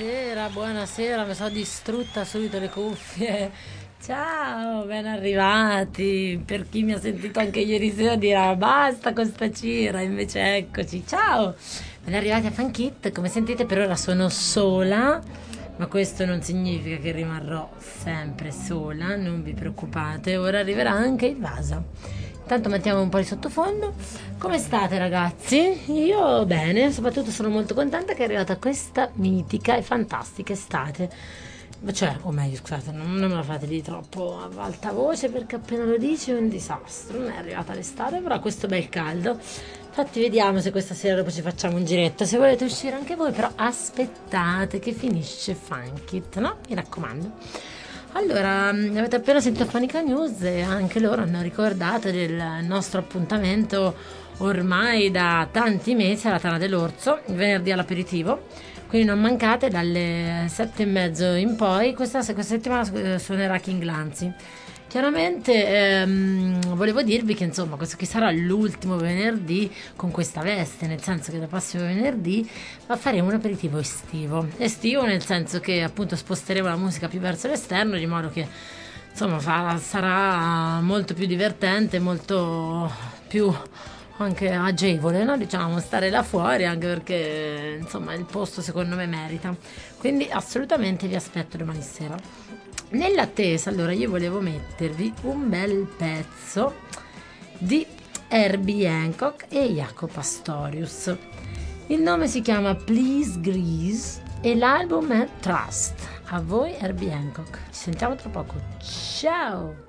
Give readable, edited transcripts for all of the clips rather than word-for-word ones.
Buonasera, mi sono distrutta subito le cuffie. Ciao, ben arrivati. Per chi mi ha sentito anche ieri sera dirà basta con sta cira, invece eccoci. Ciao, ben arrivati a Fun Kit. Come sentite per ora sono sola, ma questo non significa che rimarrò sempre sola, non vi preoccupate, ora arriverà anche il vaso. Intanto mettiamo un po' di sottofondo. Come state ragazzi? Io bene, soprattutto sono molto contenta che è arrivata questa mitica e fantastica estate. Cioè, o meglio, scusate, non me la fate di troppo a alta voce perché appena lo dici è un disastro. Non è arrivata l'estate, però questo bel caldo. Infatti vediamo se questa sera dopo ci facciamo un giretto. Se volete uscire anche voi, però aspettate che finisce Funkit, no? Mi raccomando. Allora, avete appena sentito Fanica News e anche loro hanno ricordato del nostro appuntamento ormai da tanti mesi alla Tana dell'Orso, il venerdì all'aperitivo, quindi non mancate dalle 7:30 in poi, questa settimana suonerà King Lanzi. Chiaramente volevo dirvi che insomma questo qui sarà l'ultimo venerdì con questa veste, nel senso che dal prossimo venerdì faremo un aperitivo estivo. Estivo nel senso che appunto sposteremo la musica più verso l'esterno, di modo che insomma sarà molto più divertente, molto più anche agevole, no? Diciamo, stare là fuori, anche perché insomma il posto secondo me merita. Quindi assolutamente vi aspetto domani sera. Nell'attesa, allora io volevo mettervi un bel pezzo di Herbie Hancock e Jaco Pastorius. Il nome si chiama Please Grease e l'album è Trust. A voi Herbie Hancock. Ci sentiamo tra poco. Ciao!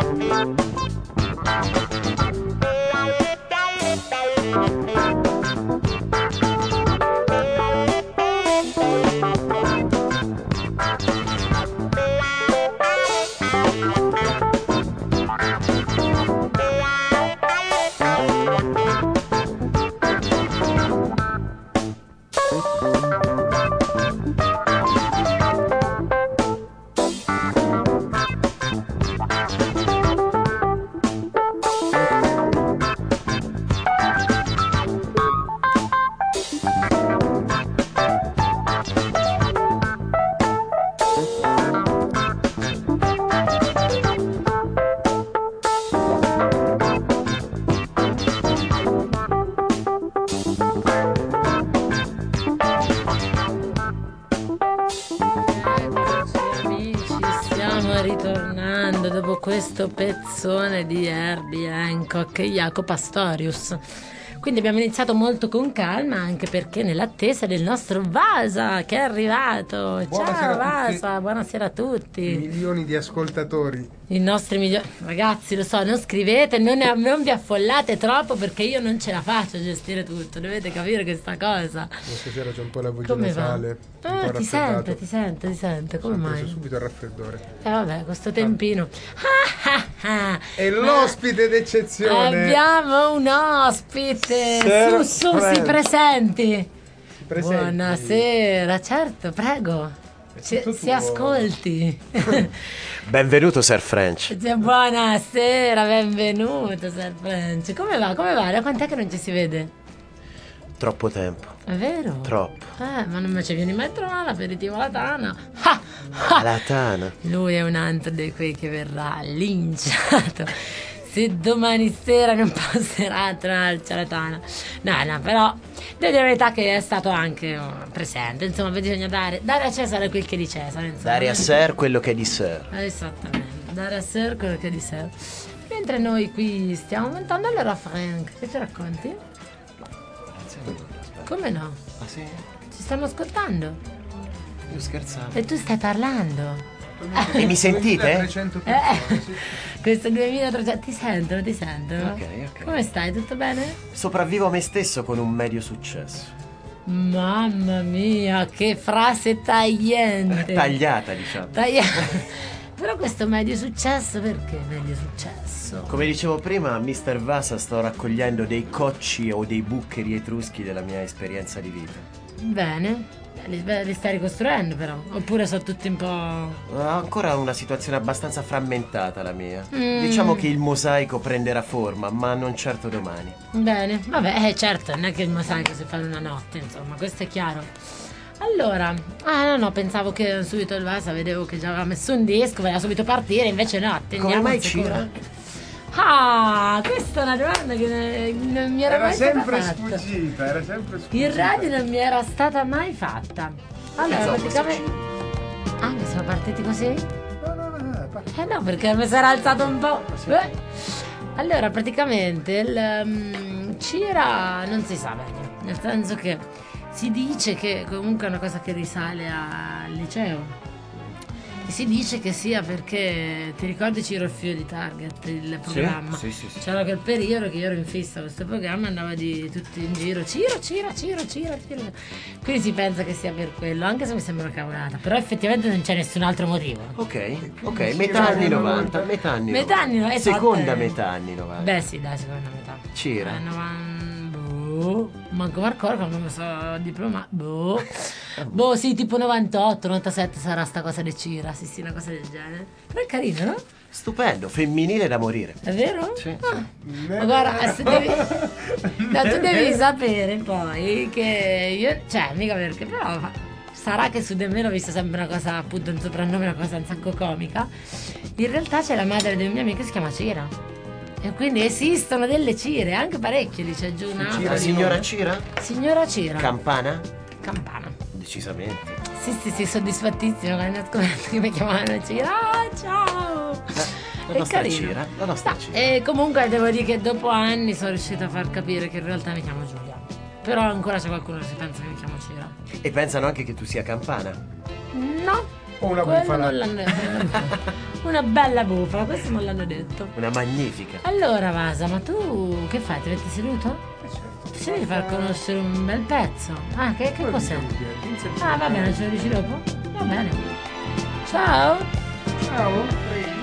Ritornando dopo questo pezzone di Herbie Hancock e Jaco Pastorius. Quindi abbiamo iniziato molto con calma, anche perché nell'attesa del nostro Vasa che è arrivato. Ciao Vasa, buonasera a tutti. Milioni di ascoltatori. I nostri migliori ragazzi, lo so, non scrivete, non vi affollate troppo, perché io non ce la faccio a gestire tutto, dovete capire questa cosa. Stasera c'è un po' la voce Come nasale. va? Ti sente, come mai? Subito il raffreddore. Vabbè, questo tempino. E l'ospite d'eccezione. Abbiamo un ospite. Su, si presenti. Buonasera, certo, prego. Si ascolti. Benvenuto Sir French. Buonasera, benvenuto Sir French. Come va? Da quant'è che non ci si vede? Troppo tempo. È vero? Troppo. Ma non ci vieni mai a trovare l'aperitivo alla Tana? La Tana. Lui è un altro di quei che verrà linciato se domani sera non passerà a trovarci alla Tana. No, però devo dire la verità che è stato anche presente. Insomma, bisogna dare a Cesare quel che è di Cesare, insomma. Dare a Sir quello che è di Sir. Esattamente, dare a Sir quello che è di Sir. Mentre noi qui stiamo montando, allora Frank, che ci racconti? Come no? Ah sì? Ci stanno ascoltando. Io scherzavo. E tu stai parlando. E mi sentite? 2300 persone, sì. Questo 2300 ti sento. Ok. Come stai? Tutto bene? Sopravvivo me stesso con un medio successo. Mamma mia, che frase tagliente. Tagliata, diciamo. Però questo medio successo, perché medio successo? Come dicevo prima, a Mr. Vasa sto raccogliendo dei cocci o dei buccheri etruschi della mia esperienza di vita. Bene. Li stai ricostruendo però? Oppure sono tutti un po'... Ancora una situazione abbastanza frammentata la mia. Diciamo che il mosaico prenderà forma, ma non certo domani. Bene, vabbè, certo, non è che il mosaico si fa in una notte, insomma, questo è chiaro. Allora, no, pensavo che subito il Vasa, vedevo che già aveva messo un disco, voleva subito partire, invece no, attendiamo. Come mai Cira? Questa è una domanda che non mi era mai stata fatta. Era sempre sfuggita. In radio non mi era stata mai fatta. Allora, praticamente... ma siamo partiti così? No, perché mi si era alzato un po'. Allora, praticamente il Cira non si sa bene, nel senso che si dice che comunque è una cosa che risale al liceo. E si dice che sia perché, ti ricordi Ciro il figlio di Target, il programma? Sì. C'era quel periodo che io ero in fissa con questo programma, andava di tutti in giro, Ciro. Quindi si pensa che sia per quello, anche se mi sembra una cavolata. Però effettivamente non c'è nessun altro motivo. Ok, metà anni 90. Metà anni 90. Seconda metà anni 90. Beh sì, dai, seconda metà. Cira. 90. Manco Marcora quando mi so diploma. Sì, tipo 98, 97 sarà sta cosa di Cira. Sì, una cosa del genere. Però è carino, no? Stupendo, femminile da morire. È vero? Sì. Ma guarda, se devi... no, tu devi sapere poi che io, cioè, mica perché, però sarà che su di me l'ho vista sempre una cosa, appunto, un soprannome, una cosa un sacco comica. In realtà c'è la madre di un mio amico che si chiama Cira. E quindi esistono delle Cire, anche parecchie, lì c'è giù una. La signora Cira? Signora Cira. Campana? Campana. Decisamente. Sì, soddisfattissimo quando ho scoperto che mi chiamavano Cira. Ciao! La nostra Cira. E comunque devo dire che dopo anni sono riuscita a far capire che in realtà mi chiamo Giulia. Però ancora c'è qualcuno che si pensa che mi chiamo Cira. E pensano anche che tu sia Campana? No. O una quello bufala. non l'hanno Una bella bufala, questo non l'hanno detto. Una magnifica. Allora Vasa, ma tu che fai? Ti metti seduto? Certo. Ti devi far conoscere un bel pezzo. Ah, che Poi cos'è? Vincent Ah, va bene, ce lo dici dopo? Va bene. Ciao. Ciao.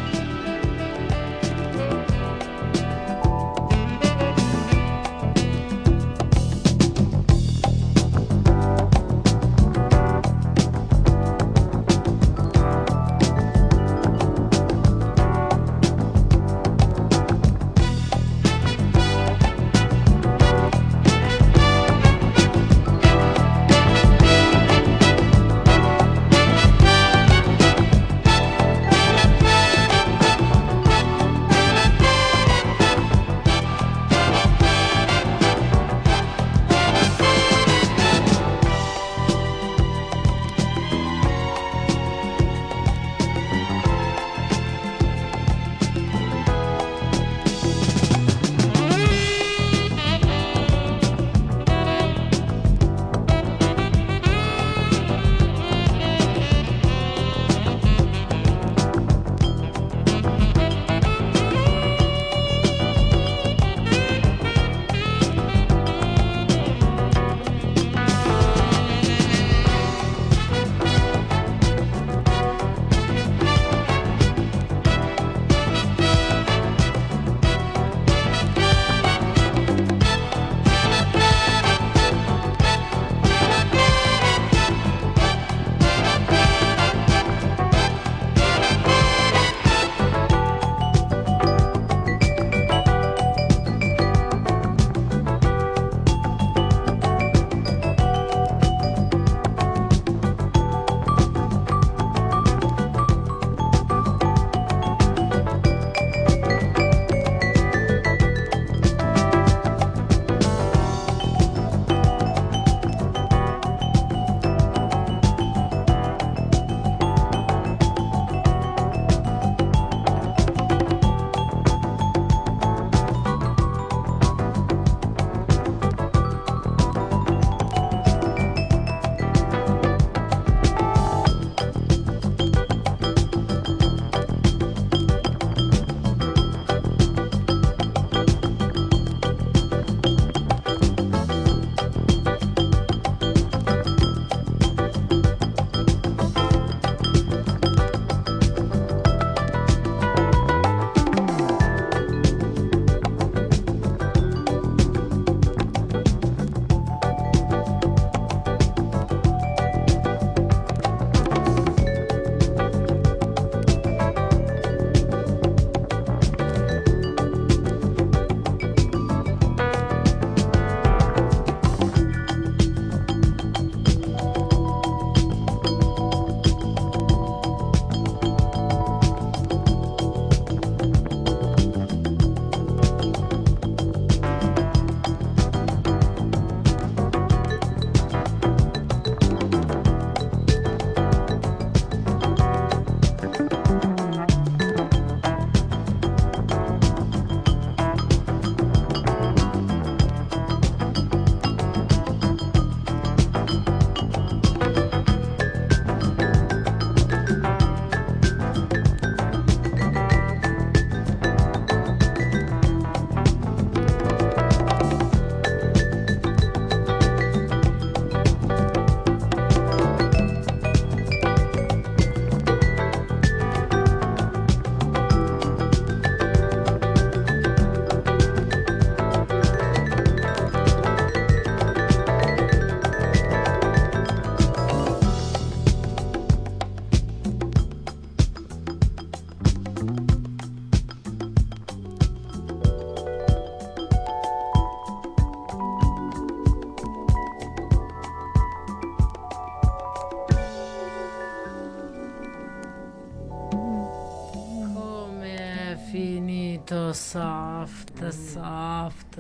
finito soft, soft,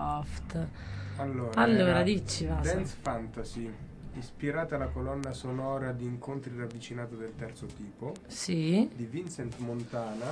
soft. Allora, Allora era dici, Vasa. Dance Fantasy, ispirata alla colonna sonora di Incontri ravvicinato del terzo tipo, Sì, di Vincent Montana,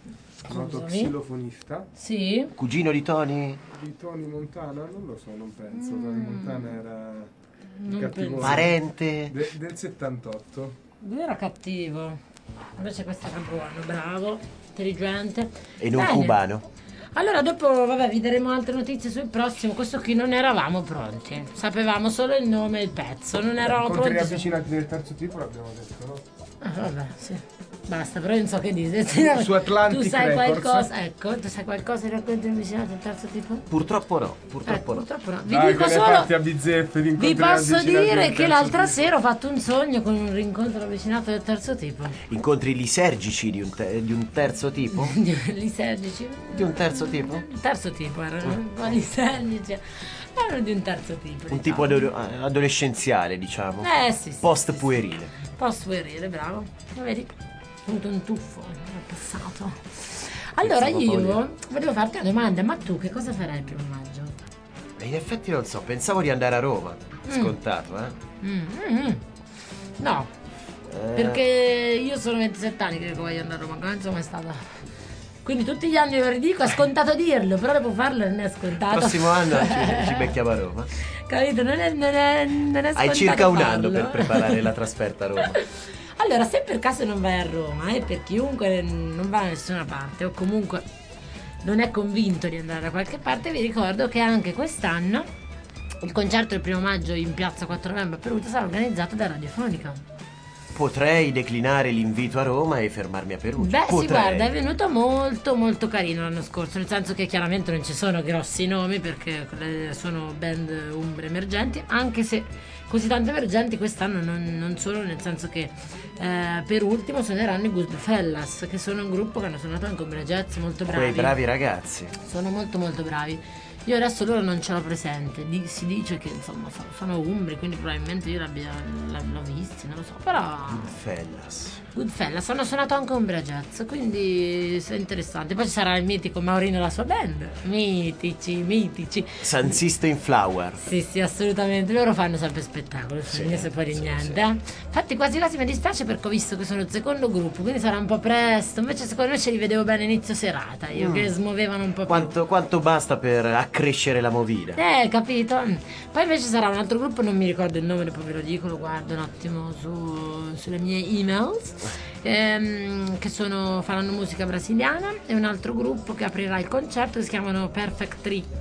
noto Scusami. xilofonista. sì. Cugino di Tony? Di Tony Montana? Non lo so, non penso. Tony Montana era il Non cattivo penso. Parente? del 78. Lui era cattivo. Invece questo era buono, bravo, intelligente. E non Bene. cubano. Allora dopo, vabbè, vi daremo altre notizie sul prossimo. Questo qui non eravamo pronti. Sapevamo solo il nome e il pezzo. Non eravamo Incontri pronti. ravvicinati del terzo tipo l'abbiamo detto, no? Ah, vabbè, sì. Basta, però io non so che dire. Su Atlantic Tu sai Records. qualcosa? Ecco, tu sai qualcosa di racconti avvicinati al terzo tipo? Purtroppo no, purtroppo no. Purtroppo no. Vi Dai, dico che ne solo. fatti a bizzeffe di Vi incontri posso ravvicinati dire del che terzo l'altra tipo. sera ho fatto un sogno con un rincontro avvicinato del terzo tipo. Incontri lisergici di un terzo tipo? Lisergici. Di un terzo tipo? Il terzo tipo erano un po' lisergici. Erano di un terzo tipo. Un tipo adolescenziale, diciamo. Sì. Post puerile. Post puerile, bravo. Lo vedi? Ho avuto un tuffo nel passato. Allora Pensavo io Paolo. volevo farti una domanda, ma tu che cosa farai il primo maggio? E in effetti non so, pensavo di andare a Roma. Scontato, No, perché io sono 27 anni che voglio andare a Roma, non sono mai stata. Quindi tutti gli anni lo ridico, è scontato dirlo, però dopo farlo non è scontato. Prossimo anno ci becchiamo a Roma. Capito? Non è scontato. Hai circa un farlo. anno per preparare la trasferta a Roma. Allora, se per caso non vai a Roma e per chiunque non va da nessuna parte o comunque non è convinto di andare da qualche parte, vi ricordo che anche quest'anno il concerto del 1 maggio in piazza 4 novembre a Perugia sarà organizzato da Radiofonica. Potrei declinare l'invito a Roma e fermarmi a Perugia. Beh, sì, Potrei. guarda, è venuto molto molto carino l'anno scorso, nel senso che chiaramente non ci sono grossi nomi perché sono band umbre emergenti, anche se così tanto emergenti quest'anno non sono, nel senso che per ultimo suoneranno i Goodfellas, che sono un gruppo che hanno suonato anche Umbria Jazz, molto bravi. Quei bravi ragazzi. Sono molto molto bravi. Io adesso loro non ce l'ho presente, si dice che insomma sono umbri, quindi probabilmente io l'ho visti, non lo so, però Goodfellas hanno suonato anche Umbria Jazz, quindi è interessante. Poi ci sarà il mitico Maurino e la sua band, mitici. San Sisto in Flower. Sì, assolutamente, loro fanno sempre spettacolo, non se poi di niente. Infatti quasi quasi mi dispiace perché ho visto che sono il secondo gruppo, quindi sarà un po' presto, invece secondo me ce li vedevo bene inizio serata, io che smuovevano un po' più. Quanto basta per accrescere la movida? Capito? Poi invece sarà un altro gruppo, non mi ricordo il nome, dopo ve lo dico, lo guardo un attimo sulle mie emails, che faranno musica brasiliana, e un altro gruppo che aprirà il concerto che si chiamano Perfect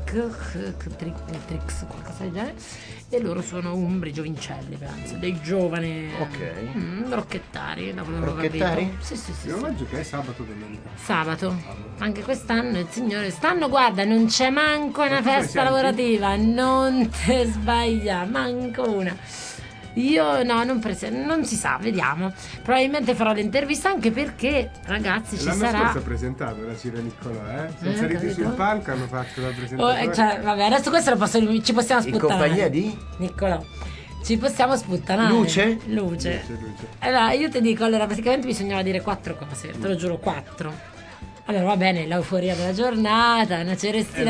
Tricks, qualcosa del genere, e loro sono umbri, giovincelli, penso, dei giovani rocchettari, da quello che ho Rocchettari? capito. Sì. Il maggio che è sabato o domenica? Sabato, anche quest'anno il signore guarda, non c'è manco una tu festa presenti? lavorativa, non te sbaglia, manco una. Io no, non si sa, vediamo. Probabilmente farò l'intervista, anche perché ragazzi ci L'anno sarà. scorso ha presentato la Ciro Niccolò, Sono saliti capito? sul palco, hanno fatto la presentazione. Cioè, vabbè, adesso questo ci possiamo In sputtanare. compagnia di? Niccolò. Ci possiamo sputtanare. Luce? Luce. Allora, io ti dico, praticamente bisognava dire 4 cose, te lo giuro, 4. Allora, va bene, l'euforia della giornata, una cerestina.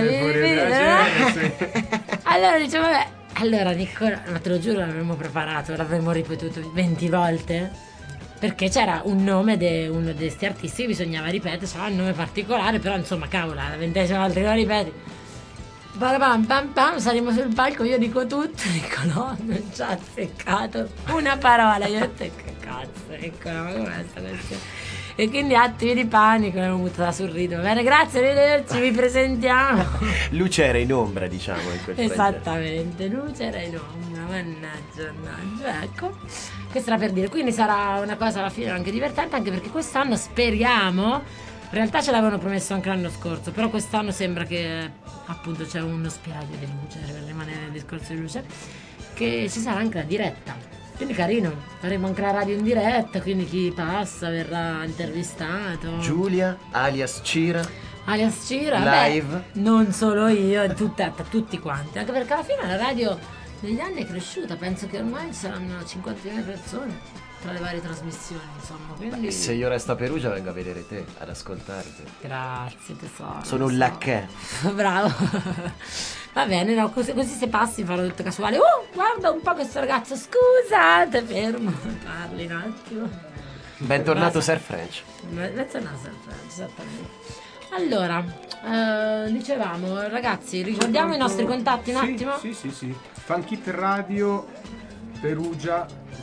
Allora, dicevo, vabbè. Allora, Nicola, ma te lo giuro, l'avremmo preparato, l'avremmo ripetuto 20 volte. Perché c'era un nome di uno di questi artisti che bisognava ripetere, c'era un nome particolare, però insomma, cavola, la 20ª volta che lo ripeti. Pam, saremo sul palco, io dico tutto, Nicolò non ci ha azzeccato una parola, io ho detto che cazzo, Nicolò, ma com'è sta questione? E quindi attimi di panico, l'abbiamo buttata sul rido. Va bene, grazie, arrivederci, vi presentiamo. Luce era in ombra, diciamo, in quel Esattamente, Luce era in ombra, mannaggia, ecco. Questo era per dire, quindi sarà una cosa alla fine anche divertente, anche perché quest'anno speriamo, in realtà ce l'avevano promesso anche l'anno scorso, però quest'anno sembra che appunto c'è uno spiraglio di luce, per rimanere nel discorso di luce, che ci sarà anche la diretta. Quindi carino, faremo anche la radio in diretta, quindi chi passa verrà intervistato. Giulia, alias Cira. Alias Cira, live. Non solo io, tutti quanti, anche perché alla fine la radio negli anni è cresciuta, penso che ormai ci saranno 50.000 persone tra le varie trasmissioni, insomma, quindi. Se io resto a Perugia vengo a vedere te, ad ascoltarti. Grazie tesoro. Sono un lacchè. Bravo. Va bene, no, così se passi farò tutto casuale. Guarda un po' questo ragazzo, scusate, fermo, parli un attimo. Bentornato Sir French. Bentornato Sir French, esattamente. Allora, dicevamo, ragazzi, ricordiamo i nostri contatti un attimo? Sì. Fun Kit Radio Perugia,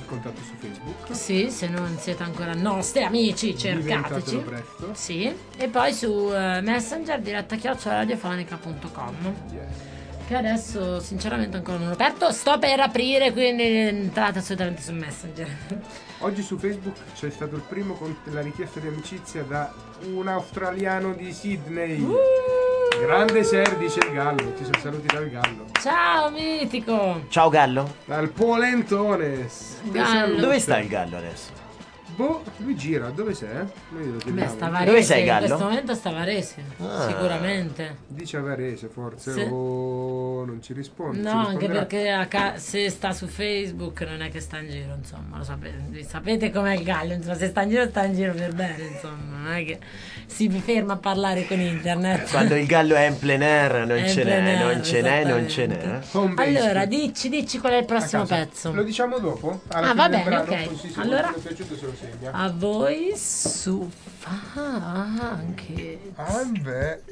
contatto su Facebook. Sì, se non siete ancora nostri amici, cercateci. Diventatelo presto. Sì, e poi su Messenger diretta@radiofonica.com. Yes. Che adesso sinceramente ancora non ho aperto, sto per aprire, quindi entrate assolutamente su Messenger. Oggi su Facebook c'è stato il primo con la richiesta di amicizia da un australiano di Sydney. Grande Ser, dice il Gallo. Ti saluti dal Gallo. Ciao mitico! Ciao Gallo. Dal Polentones. Gallo. Dove sta il Gallo adesso? Boh, lui gira. Dove sei? Noi lo Beh, chiediamo. sta a Varese, Dove sei, in Gallo? questo momento sta a Varese, Ah. sicuramente. Dice a Varese forse. Sì. O non ci risponde. No, ci anche risponderà. perché se sta su Facebook non è che sta in giro, insomma, lo sapete, sapete com'è il Gallo, insomma, se sta in giro per bene, insomma, non è che si ferma a parlare con internet. Quando il Gallo è in plein air non È in ce plein n'è, air, non ce n'è, non ce n'è. Home based. Allora, dici qual è il prossimo A casa. pezzo. Lo diciamo dopo? Alla Ah, fine va del bene, brano, ok. così se Allora- qualcuno è piaciuto se lo segna. A voi su anche. Ah, beh.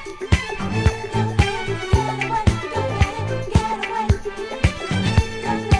Don't let it get away.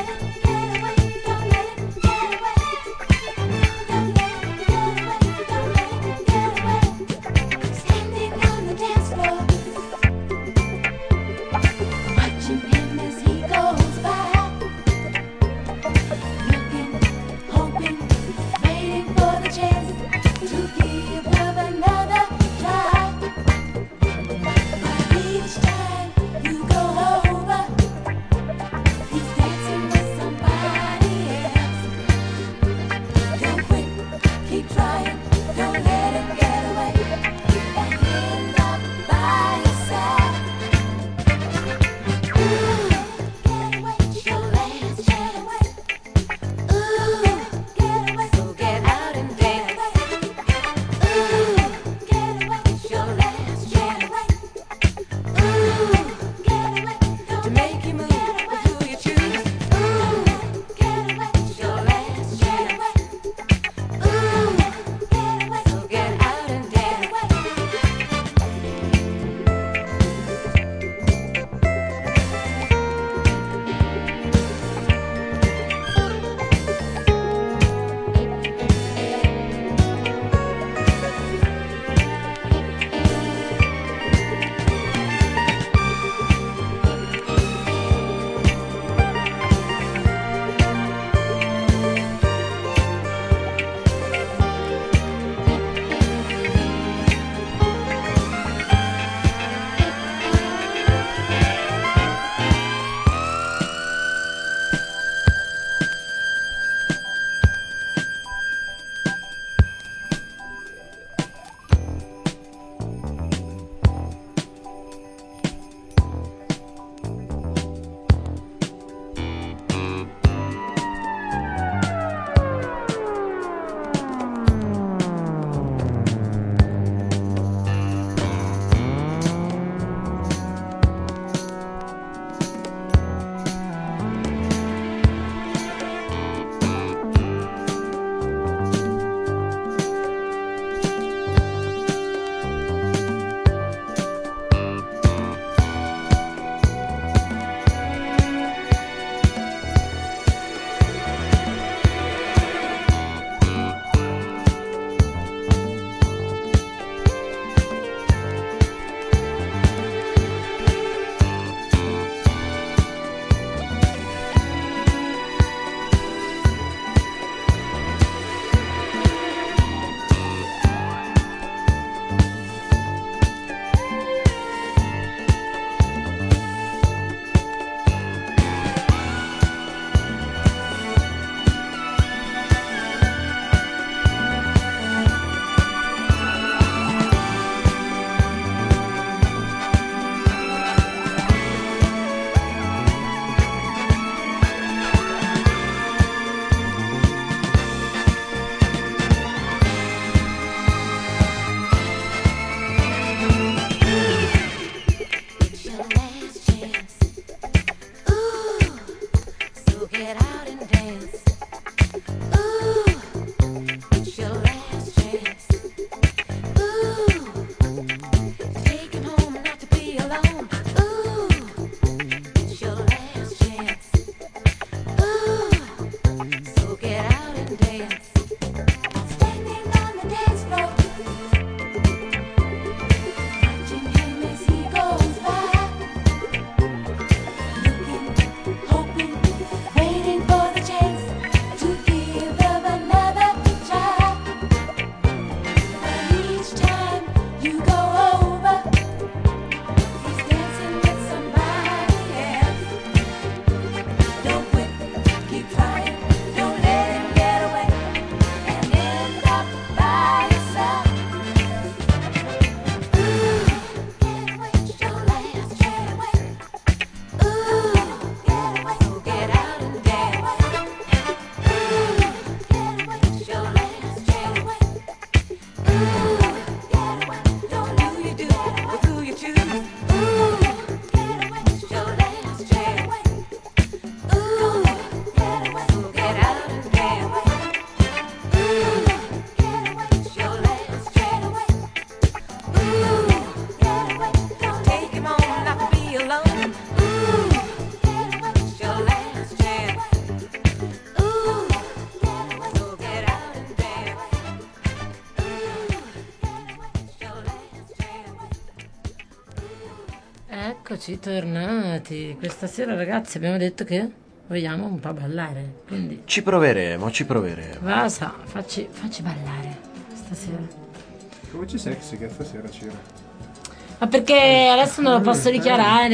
Eccoci tornati. Questa sera ragazzi abbiamo detto che vogliamo un po' ballare, quindi Ci proveremo. Vasa, facci ballare stasera. Che voce sexy che stasera c'era. Ma perché adesso non lo posso dichiarare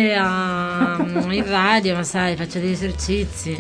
in radio, ma sai, faccio degli esercizi.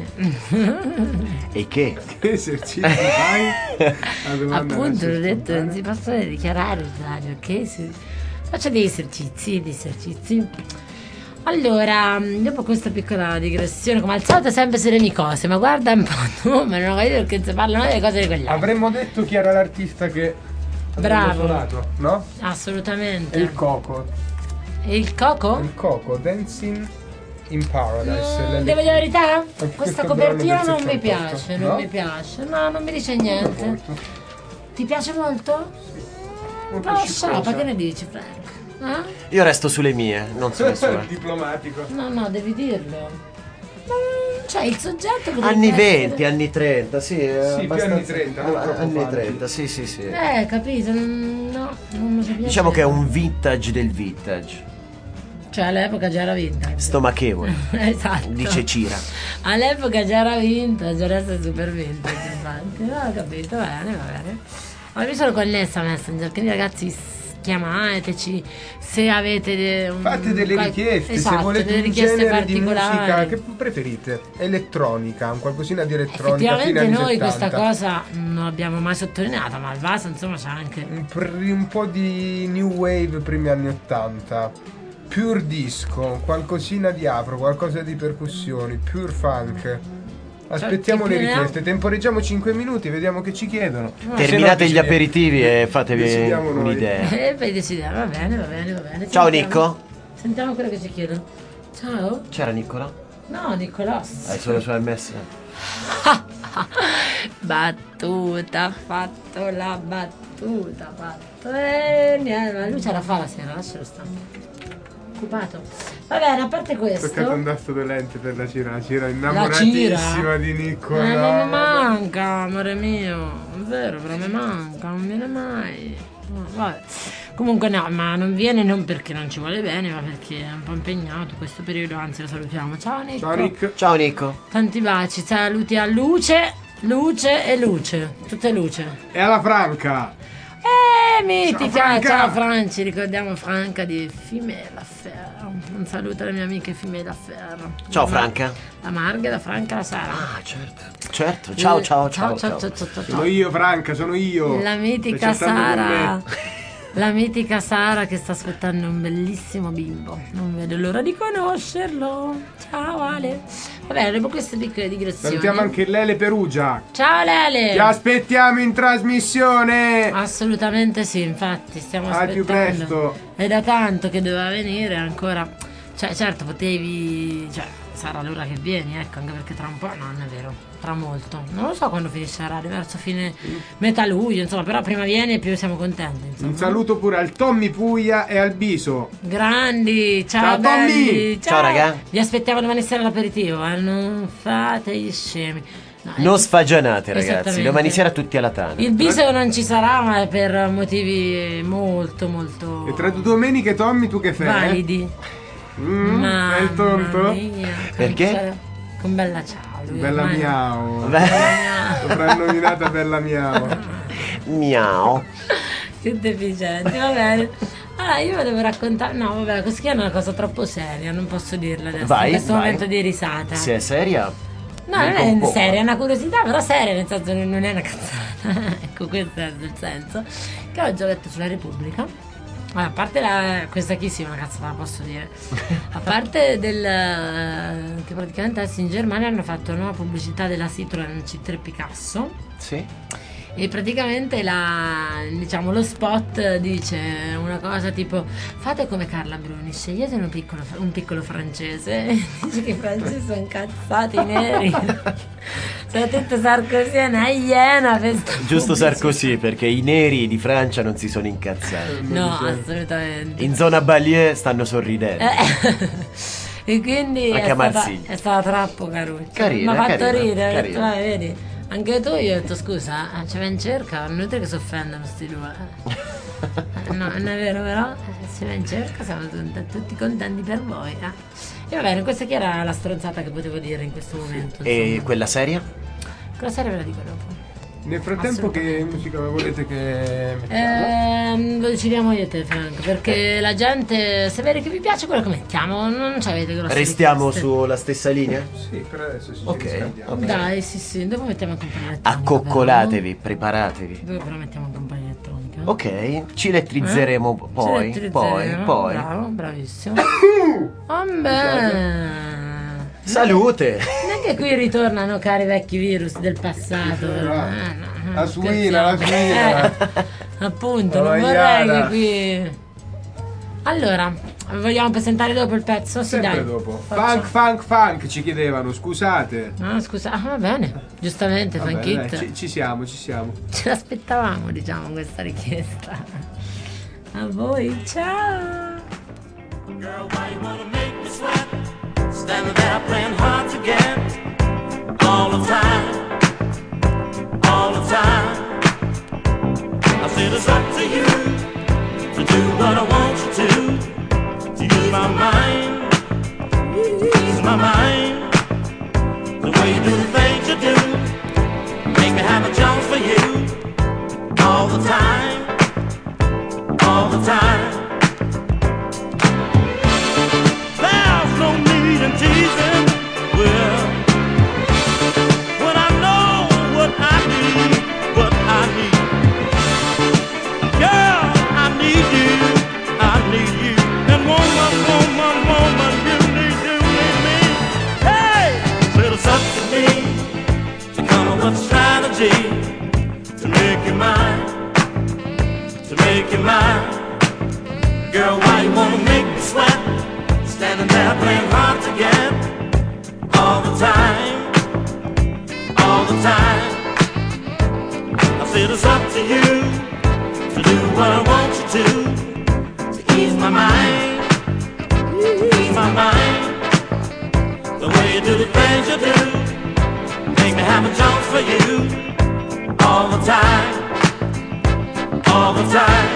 E che? Che esercizi fai? La domanda Appunto, lascia l'ho detto, scontare. non si possono dichiarare in radio, faccio degli esercizi. Allora, dopo questa piccola digressione, come al solito sempre sulle cose, ma guarda un po' tu, ma non ho capito perché si parlano delle cose di quegli altri. Avremmo detto chi era l'artista che Bravo. abbiamo suonato, no? Assolutamente. È il Coco. E il Coco? Il Coco, Dancing in Paradise. Devo dire la verità? Questo Questa brano copertina del non mi 78, piace, no? non mi piace. No, non mi dice niente. Molto. Ti piace molto? Molto Non lo so, sciccosa. ma che ne dici, Frank? Eh? Io resto sulle mie, non sulle sue. Diplomatico. No, devi dirlo. Cioè, il soggetto potrebbe Anni essere- 20, anni 30, sì. più abbastanza- anni 30, non troppo Anni avanti. 30, sì. Capito, no, non mi piace. Diciamo che è un vintage del vintage. Cioè, all'epoca già era vintage. Stomachevole, Esatto. dice Cira. All'epoca già era vintage, adesso è super vintage, infatti. No, ho capito, va bene. Ma mi sono connessa a Messenger, quindi ragazzi chiamateci se avete Fate delle richieste, esatto, se volete delle un richieste genere di particolari. musica che preferite, elettronica, un qualcosina di elettronica fine Effettivamente anni noi 70. questa cosa non l'abbiamo mai sottolineata, ma il Vasa insomma c'è anche Un po' di new wave primi anni 80, pure disco, qualcosina di afro, qualcosa di percussioni, pure funk. Aspettiamo Cioè, le chi più ne ha? richieste, temporeggiamo 5 minuti, vediamo che ci chiedono. Terminate Se gli no, aperitivi e fatevi decidiamo noi. un'idea. e poi decidiamo, va bene. Ciao, Sentiamo- Nicco. Sentiamo quello che ci chiedono. Ciao? C'era Nicola? No, Nicolas. Hai solo su MS? Battuta, fatto la battuta, fatto. Niente, ma lui ce la fa la sera, lascialo stare. Occupato. Va bene, a parte questo. Toccato un tasto dolente per la Cira Cira? innamoratissima di Nico. Ma no, mi manca, amore mio. È vero, però mi manca, non viene mai. Vabbè. Comunque no, ma non viene non perché non ci vuole bene, ma perché è un po' impegnato questo periodo, anzi lo salutiamo. Ciao Nico. Ciao Nick. Ciao Nico. Tanti baci, saluti a Luce, Luce, tutte luce. E alla Franca. Mitica, Franca! ciao Franci, ricordiamo Franca di Female Affair. Un saluto alle mie amiche Female Affair. Ciao Franca. La Marga, la Franca, la Sara. Ah, certo. Ciao. Sono io Franca, sono io. La mitica Stai chattando con Sara. me. La mitica Sara che sta aspettando un bellissimo bimbo. Non vedo l'ora di conoscerlo. Ciao Ale. Vabbè, dopo queste piccole digressioni. Salutiamo anche Lele Perugia. Ciao Lele. Ti aspettiamo in trasmissione. Assolutamente sì, infatti stiamo Al aspettando. più presto. È da tanto che doveva venire ancora. Cioè, certo, potevi. Cioè, sarà l'ora che vieni, ecco, anche perché tra un po'. No, non è vero. Tra molto. Non lo so quando finisce la radio, verso fine metà luglio, insomma, però prima vieni e più siamo contenti. Insomma. Un saluto pure al Tommy Puglia e al Biso. Grandi, ciao, Ciao, Tommy! belli, Ciao, raga. Vi aspettiamo domani sera all'aperitivo, non fate gli scemi. No, Non sfagionate ragazzi, Esattamente. domani sera tutti alla tana. il biso non ci sarà, ma è per motivi molto E tra 2 domeniche, Tommy, tu che fai? validi. Mamma Sei tonto? mia, Perché? con bella ciao. lui Bella ormai- miau. Beh, Soprannominata Bella miau. miau. Che deficienti, va bene. Allora, io ve devo raccontare. No, vabbè, questa è una cosa troppo seria, non posso dirla adesso. Vai, in questo vai. momento di risata. Se è seria? No, non dico è un po'. seria, è una curiosità, però seria, nel senso che non è una cazzata. Ecco, questo è il senso. Che oggi ho letto sulla Repubblica. Allora, a parte questa qui sì, una cazzata, la posso dire. A parte che praticamente adesso in Germania hanno fatto una nuova pubblicità della Citroen C3 Picasso. Sì. E praticamente diciamo, lo spot dice una cosa tipo: fate come Carla Bruni, scegliete un piccolo francese. E dice che i francesi sono incazzati, i neri. Soprattutto Sarkozy è una iena per sta Giusto pubblicità. Sarkozy, perché i neri di Francia non si sono incazzati. No, assolutamente. In zona Ballier stanno sorridendo. E quindi Anche a Marsiglia. è stata troppo caruccia. Carina, Mi ha fatto carina, ridere, ho detto, carina. vai, vedi. Anche tu, io ho detto scusa, ci va in cerca, non è inutile che si offendano sti due. No, non è vero, però se va in cerca siamo tutti contenti per voi. E va bene, questa chi era la stronzata che potevo dire in questo momento? E insomma? quella seria? Quella serie ve la dico dopo. Nel frattempo che musica volete che mettiamo? Lo decidiamo io e te, Frank, perché la gente, se vede che vi piace quello che mettiamo, non ci avete grosse Restiamo richieste. sulla stessa linea? Sì, per adesso ci Ok, riscambiamo. ok. Dai, sì, dopo mettiamo in compagnia elettronica. Accoccolatevi, preparatetevi. Dopo però mettiamo in compagnia elettronica. Ok, ci elettrizzeremo poi, Ci poi. elettrizzeremo. Bravo, bravissimo. Vabbè. Salute! Neanche qui ritornano cari vecchi virus del passato. La suina, Appunto, non Vaiana. vorrei che qui. Allora, vogliamo presentare dopo il pezzo? Sì, Sempre dai. dopo. Facciamo. Funk ci chiedevano, scusate. No, scusa, va bene. Giustamente, Vabbè, Funk It. dai, ci siamo. Ce l'aspettavamo, diciamo, questa richiesta. A voi, ciao! Girl, why you wanna make me sweat? Standing there playing hard to get all the time, all the time. I said it's up to you to do what I want you to use my mind, use my mind. The way you do the things you do, make me have a chance for you all the time, all the time. There's no need in teasing, well, when I know what I need, what I need. Girl, I need you, and woman, you need me. Hey, so it's up to me to come up with a strategy to make you mine, to make you mine. Girl, why you wanna make me sweat? Standing there playing hard to get all the time, all the time. I said it's up to you to do what I want you to ease my mind, ease my mind. The way you do the things you do, make me have a chance for you all the time, all the time.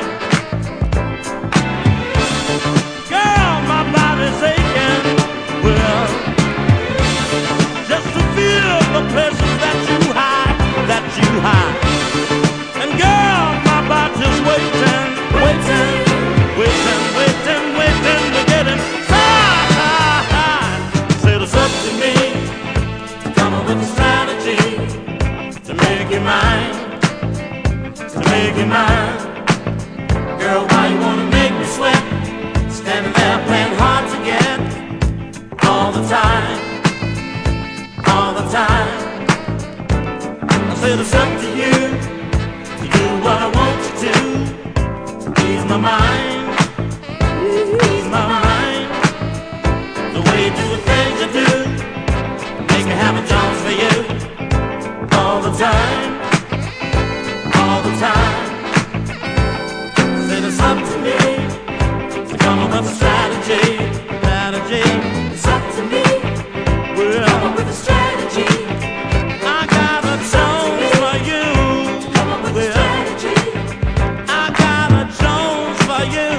Girl, my body's aching, well, just to feel the pleasures that you hide, that you hide. And girl, my body's waiting, waiting, waiting, waiting, waiting to get inside. Said it's up to me to come up with a strategy to make you mine, to make you mine. Girl, why you wanna make me sweat? Standing there playing hard to get all the time, all the time. I said it's up to you to do what I want you to ease my mind, ease my mind. The way you do the things you do, make me have a chance for you all the time, all the time. Said it's up to me to come up with a strategy, strategy. It's up to me, well, come up with a strategy. I got a Jones for you, come up with a strategy. I got a Jones for you.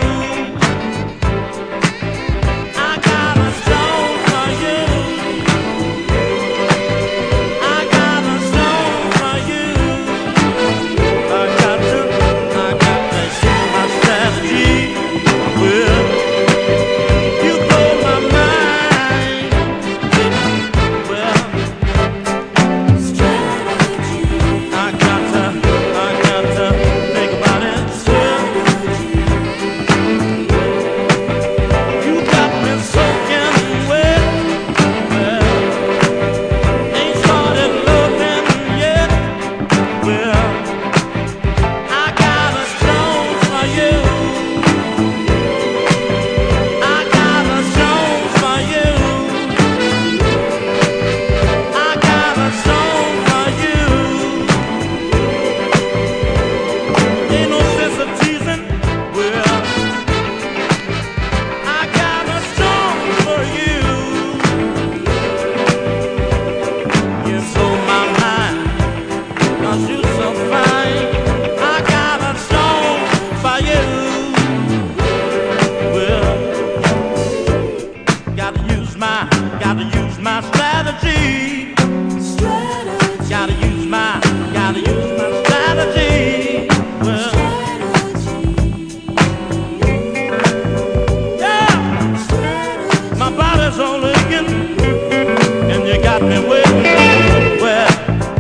you got me waiting. Well,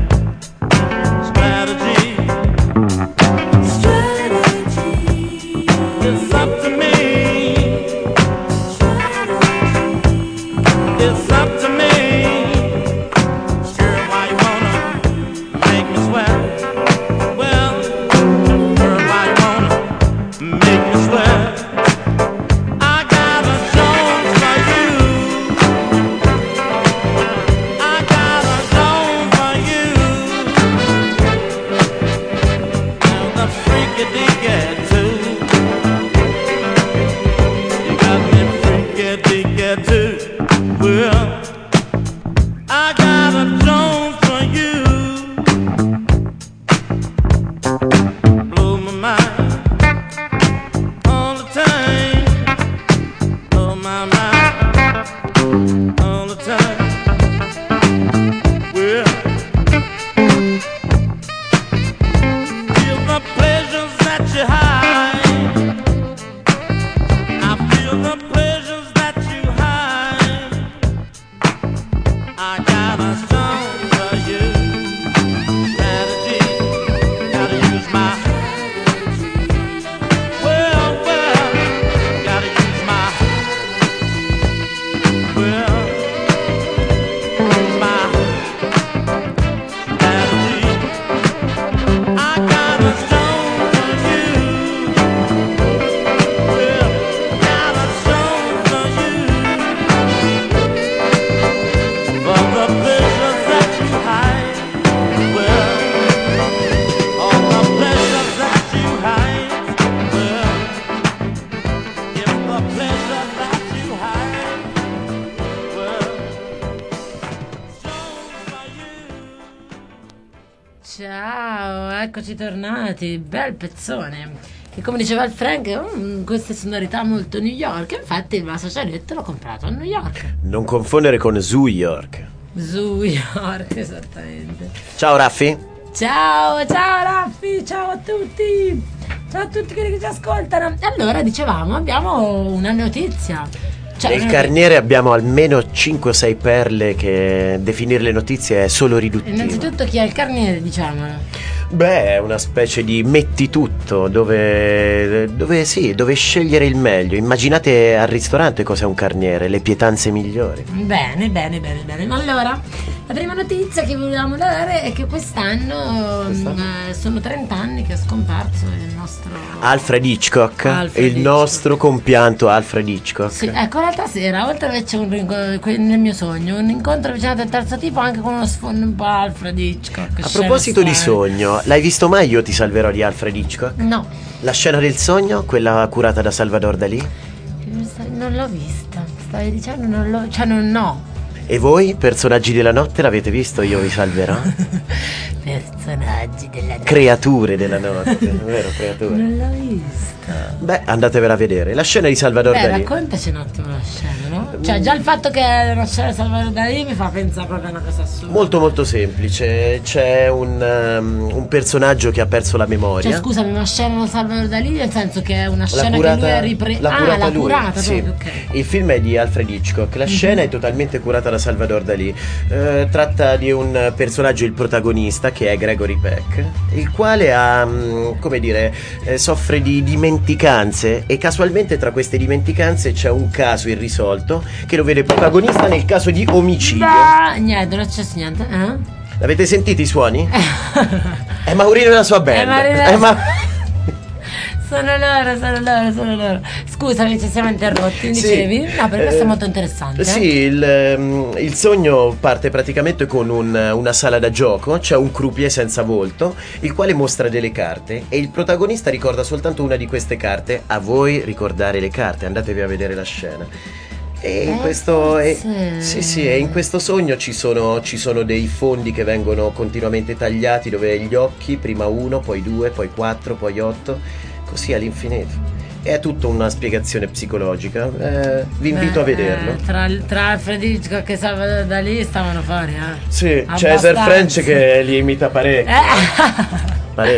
strategy. It's up to me. It's up to me. Girl, why you wanna make me sweat? Well, girl, why you wanna make me sweat? I got a Jones for you. I got a Jones for you. And the freaky deaky too. You got me freaky deaky too. Well, I got a Jones for you. Blow my mind all the time. Blow my mind all the time. Well, feel the pleasures that you hide. I feel the pleasures that you hide. I got a song for you. Strategy, gotta use my. Well, gotta use my. Well, use my strategy. I got a song for you. Well, got a song for you. For the pleasures that you hide. Well, all the pleasures that you hide. Well, if the pleasure that you hide. Well, Jones for you. Ciao, eccoci tornati, bel pezzone. E come diceva il Frank, queste sonorità molto New York. Infatti il Massa Cialetto l'ho comprato a New York. Non confondere con Zoo York. New York, esattamente. Ciao Raffi. Ciao, ciao Raffi, ciao a tutti. Ciao a tutti quelli che ci ascoltano. E allora dicevamo, abbiamo una notizia. Cioè, Nel carniere abbiamo almeno 5 o 6 perle che definirle notizie è solo riduttivo. innanzitutto chi è il carniere, diciamolo. Beh, è una specie di metti tutto dove scegliere il meglio. Immaginate al ristorante cos'è un carniere, le pietanze migliori. Bene, bene, bene, bene. Ma allora, la prima notizia che volevamo dare è che quest'anno sono 30 anni che è scomparso il nostro Alfred Hitchcock, Alfred il Hitchcock. nostro compianto Alfred Hitchcock. Sì, ecco, l'altra sera, oltre a c'è nel mio sogno, un incontro avvicinato del terzo tipo anche con uno sfondo un po' Alfred Hitchcock. A proposito di sogno, l'hai visto mai Io ti salverò di Alfred Hitchcock? No, La scena del sogno, quella curata da Salvador Dalì? non l'ho vista. Stavi dicendo no. E voi, personaggi della notte, l'avete visto Io vi salverò? Personaggi della notte. Creature della notte, vero, creature. Non l'ho vista. Beh, andatevela a vedere. La scena di Salvador Beh, Dalì. raccontaci un attimo la scena, no? Cioè, già il fatto che è una scena di Salvador Dalì mi fa pensare proprio a una cosa assurda. Molto molto semplice. C'è un personaggio che ha perso la memoria. Cioè, scusami, una scena di Salvador Dalì nel senso che è una scena che lui ha ripreso. l'ha curata l'ha lui. curata Sì. proprio, ok. Il film è di Alfred Hitchcock. La scena è totalmente curata da Salvador Dalì. Tratta di un personaggio, il protagonista, che è Gregory Peck, il quale ha, come dire, soffre di dimenticanze, e casualmente tra queste dimenticanze c'è un caso irrisolto che lo vede protagonista nel caso di omicidio. Niente, non c'è niente. L'avete sentito i suoni? È Maurino e la sua band. Sono loro. Scusami, ci siamo interrotti, dicevi? No, per questo è molto interessante. Sì, il sogno parte praticamente con una sala da gioco, c'è un croupier senza volto, il quale mostra delle carte e il protagonista ricorda soltanto una di queste carte. A voi ricordare le carte, andatevi a vedere la scena. E in questo sì, e in questo sogno ci sono dei fondi che vengono continuamente tagliati, dove gli occhi, prima 1, poi 2, poi 4, poi 8, così all'infinito. È tutta una spiegazione psicologica. Vi invito a vederlo. Tra Alfred Hitchcock e Salvador Dalì stavano fuori, Sì, Abbastanza. Cesar French che li imita parecchio. Parecchio.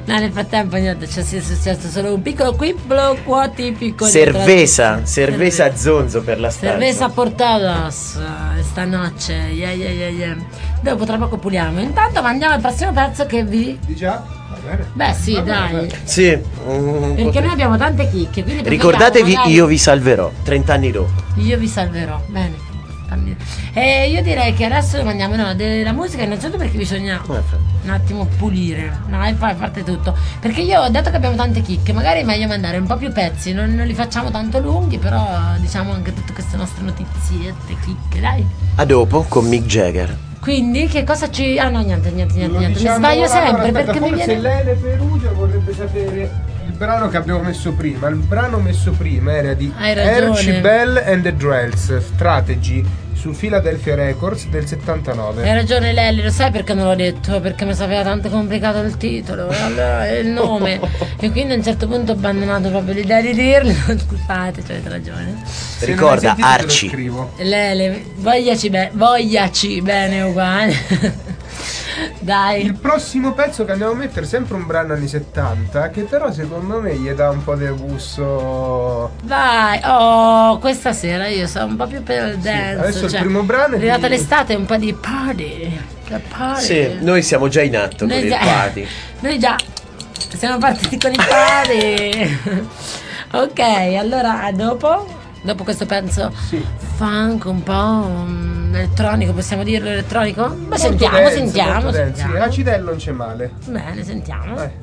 No, nel frattempo niente, cioè, è successo solo un piccolo quibblo qua tipico. Cerveza a zonzo per la stanza. Cerveza portadas esta noche. Yeah. Dopo tra poco puliamo. Intanto mandiamo al prossimo pezzo che vi... Di già? Va bene. Beh sì, dai. Bene. Sì. Perché noi abbiamo tante chicche, quindi Ricordatevi, magari... io vi salverò 30 anni dopo. Io vi salverò, bene. E io direi che adesso mandiamo della musica innanzitutto perché bisogna un attimo pulire, no, e poi a parte tutto, perché io ho detto che abbiamo tante chicche, magari è meglio mandare un po' più pezzi, non li facciamo tanto lunghi, però diciamo anche tutte queste nostre notiziette, chicche, dai. A dopo con Mick Jagger. Quindi che cosa ci... Ah no, niente, Lo mi diciamo- sbaglio sempre allora, aspetta, perché mi forse viene... Lele Perugia vorrebbe sapere il brano che abbiamo messo prima. Il brano messo prima era di Hai ragione. Archie Bell and the Drells, Strategy, su Philadelphia Records del 79. Hai ragione Lelli, lo sai perché non l'ho detto? Perché mi sapeva tanto complicato il titolo e allora il nome. E quindi a un certo punto ho abbandonato proprio l'idea di dirlo. Scusate, avete ragione. Se Ricorda, non hai sentito, te lo Arci. scrivo. Lele, vogliaci bene uguale. Dai. Il prossimo pezzo che andiamo a mettere è sempre un brano anni 70, che però secondo me gli dà un po' di gusto. Vai, oh, questa sera io sono un po' più per il dance. adesso il primo brano è è arrivata di- l'estate, un po' di party. Che party. Sì, noi siamo già in atto con Noi il già- party. Noi già siamo partiti con i party. Ok, allora dopo questo pezzo Sì. funk un po' elettronico, possiamo dirlo elettronico? Ma Molto sentiamo, dance, sentiamo, molto dance. sentiamo. Acidello non c'è male. Bene, sentiamo. Vai.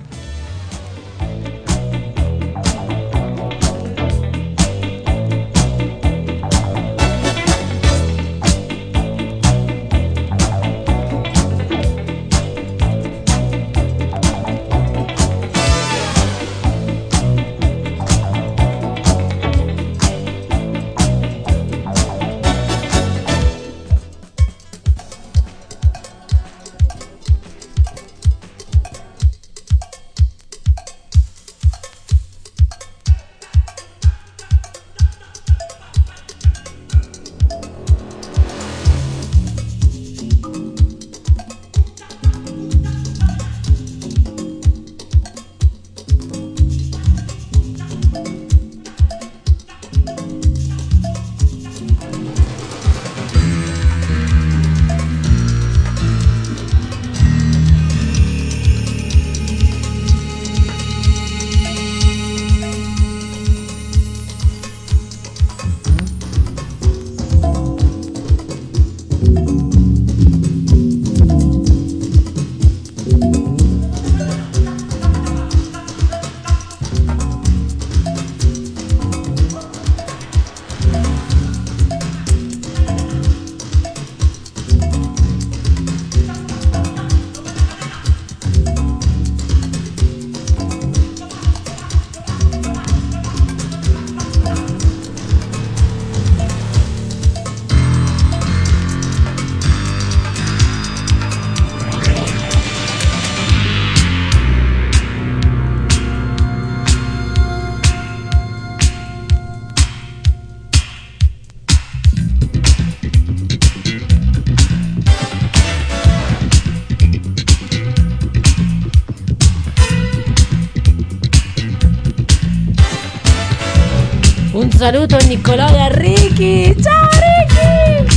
Un saluto a Niccolò e a Ricky. Ciao Ricky!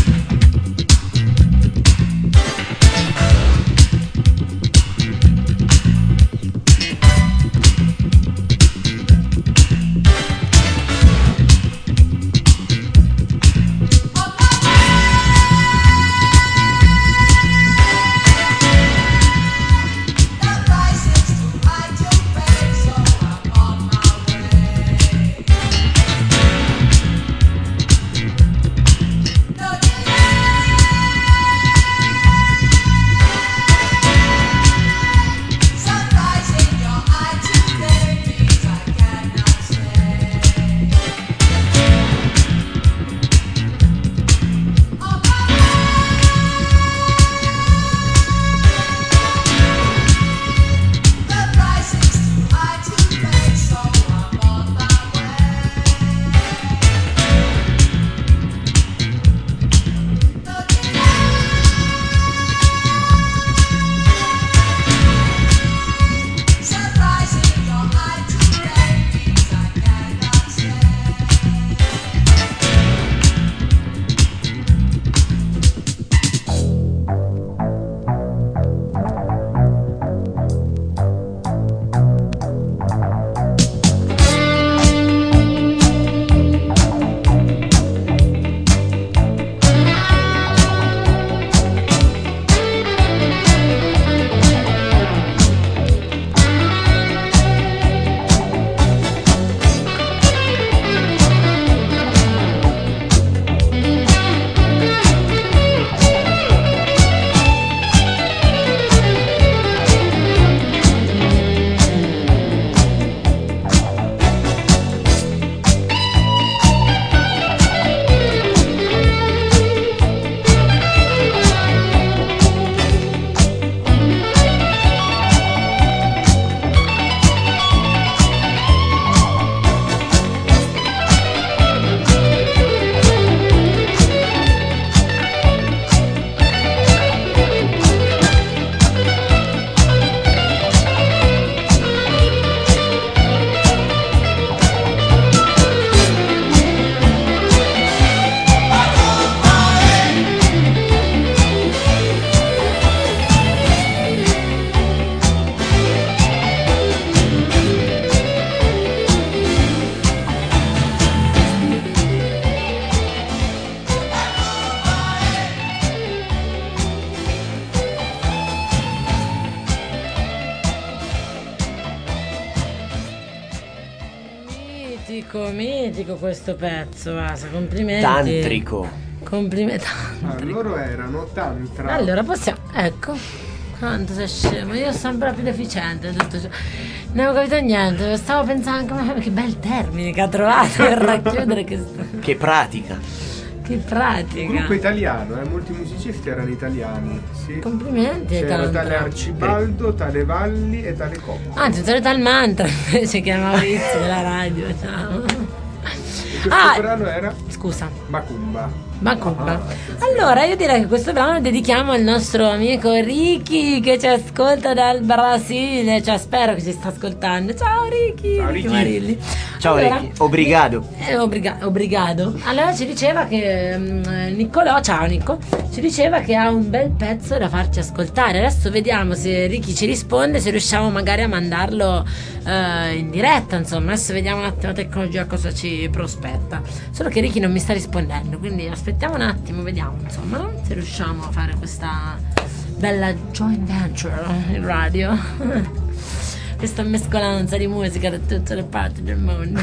mitico questo pezzo, Vasa, complimenti. Tantrico. Complimenti. Loro erano Tantra. Allora possiamo, ecco, quanto sei scemo, io sono sempre più deficiente in tutto ciò. Non avevo capito niente, stavo pensando anche, ma che bel termine che ha trovato per racchiudere Che pratica. che pratica. Gruppo italiano, molti musicisti erano italiani. Sì. Complimenti. C'era Tantra. tale Arcibaldo, tale Valli e tale Coppo. Anzi, c'era tal mantra invece che Maurizio della radio, ciao. E questo brano era Scusa. Macumba. Macumba. Allora io direi che questo brano lo dedichiamo al nostro amico Ricky che ci ascolta dal Brasile, cioè spero che ci sta ascoltando. Ciao Ricky. Ciao, Ricky. Marilli. Ciao Allora, Ricky, obrigado. Obrigado. Allora ci diceva che Niccolò, ciao Nico, ci diceva che ha un bel pezzo da farci ascoltare. Adesso vediamo se Ricky ci risponde, se riusciamo magari a mandarlo in diretta, insomma. Adesso vediamo un attimo la tecnologia cosa ci prospetta. Solo che Ricky non mi sta rispondendo, quindi aspettiamo un attimo, vediamo insomma, no? Se riusciamo a fare questa bella joint venture in radio. Questa mescolanza di musica da tutte le parti del mondo.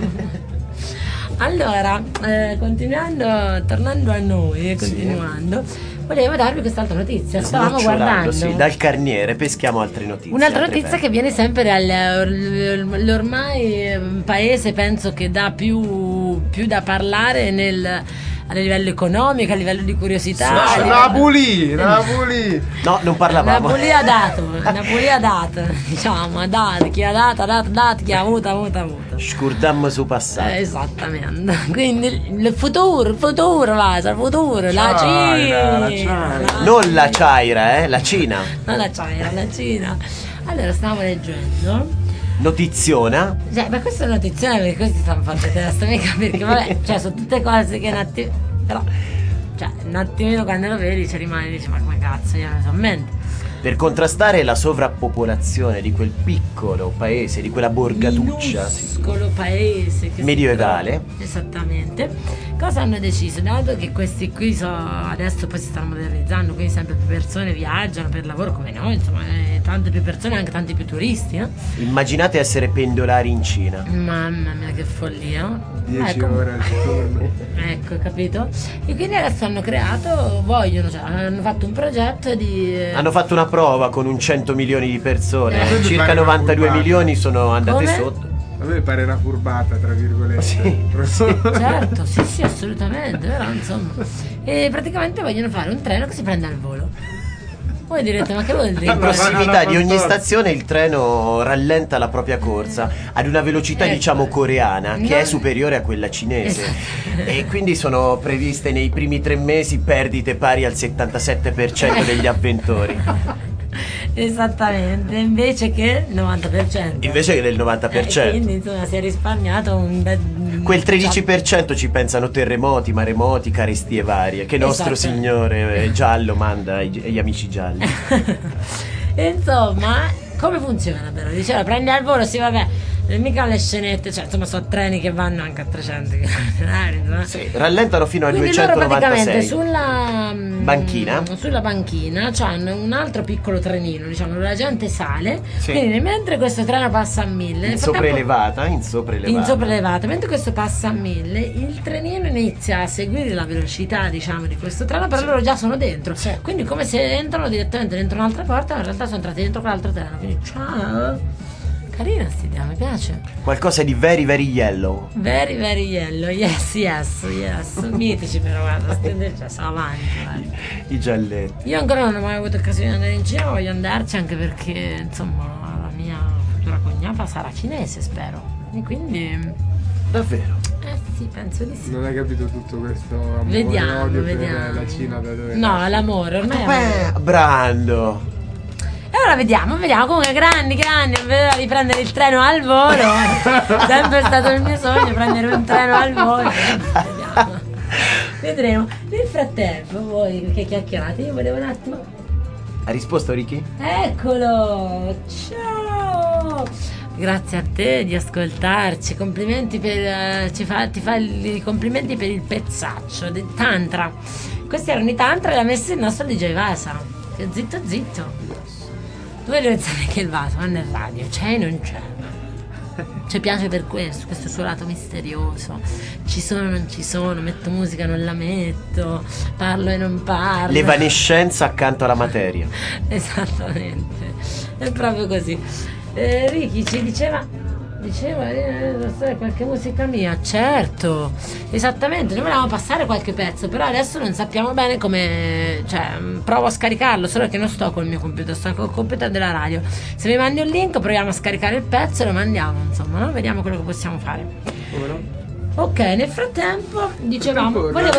Allora, tornando a noi, volevo darvi quest'altra notizia. Stavamo guardando. Sì, dal Carniere peschiamo altre notizie. Un'altra notizia che viene sempre dall'ormai paese, penso che dà più da parlare a livello economico, a livello di curiosità. a livello- Napoli! No, non parlavamo. Napoli ha dato, diciamo, ha dato, chi ha dato, chi ha avuto. Scurdammo su passato. Esattamente. Quindi il futuro, Vasa, il futuro, la China, Cina. Non la Chaira, la Cina. Non la Cina, la Cina. Allora, stavo leggendo. Notiziona. Cioè, ma questa è una notizia perché questi stanno facendo testa, mica perché vabbè, cioè sono tutte cose che un attimo. Però, cioè, un attimino quando lo vedi ci rimane e dici, ma come cazzo, io non so mente. Per contrastare la sovrappopolazione di quel piccolo paese, di quella borgatuccia Minuscolo paese che medioevale. Esattamente. Cosa hanno deciso? Dato che questi qui adesso poi si stanno modernizzando, quindi sempre più persone viaggiano per lavoro come noi, insomma, tante più persone, anche tanti più turisti, no? Immaginate essere pendolari in Cina. Mamma mia, che follia. 10 ore al giorno. Ecco, capito? E quindi adesso hanno hanno fatto un progetto di. Hanno fatto una prova con un 100 milioni di persone. Eh. Circa Pare una 92 furbata. milioni sono andate Come? sotto. A me pare una furbata, tra virgolette. Certo, sì, assolutamente, però insomma. E praticamente vogliono fare un treno che si prende al volo. Voi direte, ma che vuol dire? In prossimità di ogni stazione il treno rallenta la propria corsa ad una velocità Ecco. diciamo coreana che No. è superiore a quella cinese. Esatto. E quindi sono previste nei primi 3 mesi perdite pari al 77% degli avventori. Esattamente, invece che il 90%. Invece che del 90%. Quindi insomma si è risparmiato un bel. Quel 13% ci pensano terremoti, maremoti, carestie varie che nostro Esatto. signore giallo manda agli amici gialli. E insomma, come funziona però? Diceva, prendi al volo, sì vabbè, mica le scenette, cioè insomma sono treni che vanno anche a 300 km/h. Sì, rallentano fino a Quindi loro praticamente 296. sulla banchina c'hanno un altro piccolo trenino, diciamo, dove la gente sale. Sì. Quindi mentre questo treno passa a 1000, In nel frattempo- sopraelevata. in sopraelevata, mentre questo passa a 1000, il trenino inizia a seguire la velocità, diciamo, di questo treno, però loro già sono dentro. Quindi come se entrano direttamente dentro un'altra porta, ma in realtà sono entrati dentro quell'altro treno. Quindi ciao. Carina sta idea, mi piace. Qualcosa di very very yellow. Very very yellow, yes. Mitici però, guarda, cioè, sono avanti, guarda. I gialletti. Io ancora non ho mai avuto occasione di andare in Cina, ma voglio andarci anche perché, insomma, la mia futura cognata sarà cinese, spero. E quindi, Davvero? sì, penso di sì. Non hai capito tutto questo amore e Vediamo, odio vediamo. per la Cina da dove No, nasce? l'amore, ormai è amore. Beh, Brando. E allora vediamo, comunque grandi, vedeva di prendere il treno al volo. Sempre stato il mio sogno, prendere un treno al volo. Vediamo. Vedremo. Nel frattempo, voi che chiacchierate, io volevo un attimo. Ha risposto Ricky? Eccolo! Ciao! Grazie a te di ascoltarci, complimenti per ti fa i complimenti per il pezzaccio del Tantra. Questi erano i Tantra e l'ha messo il nostro DJ Vasa. Che zitto. Voi dovete sapere che il Vasa non è radio, c'è e non c'è. Ci piace per questo suo lato misterioso. Ci sono, non ci sono, metto musica, non la metto, parlo e non parlo. L'evanescenza accanto alla materia. Esattamente, è proprio così. Ricky ci diceva qualche musica mia, certo, esattamente, noi volevamo passare qualche pezzo, però adesso non sappiamo bene come, cioè provo a scaricarlo, solo che non sto col mio computer, sto col computer della radio. Se mi mandi un link proviamo a scaricare il pezzo e lo mandiamo, insomma, no? Vediamo quello che possiamo fare. Come no? Ok, nel frattempo dicevamo, volevo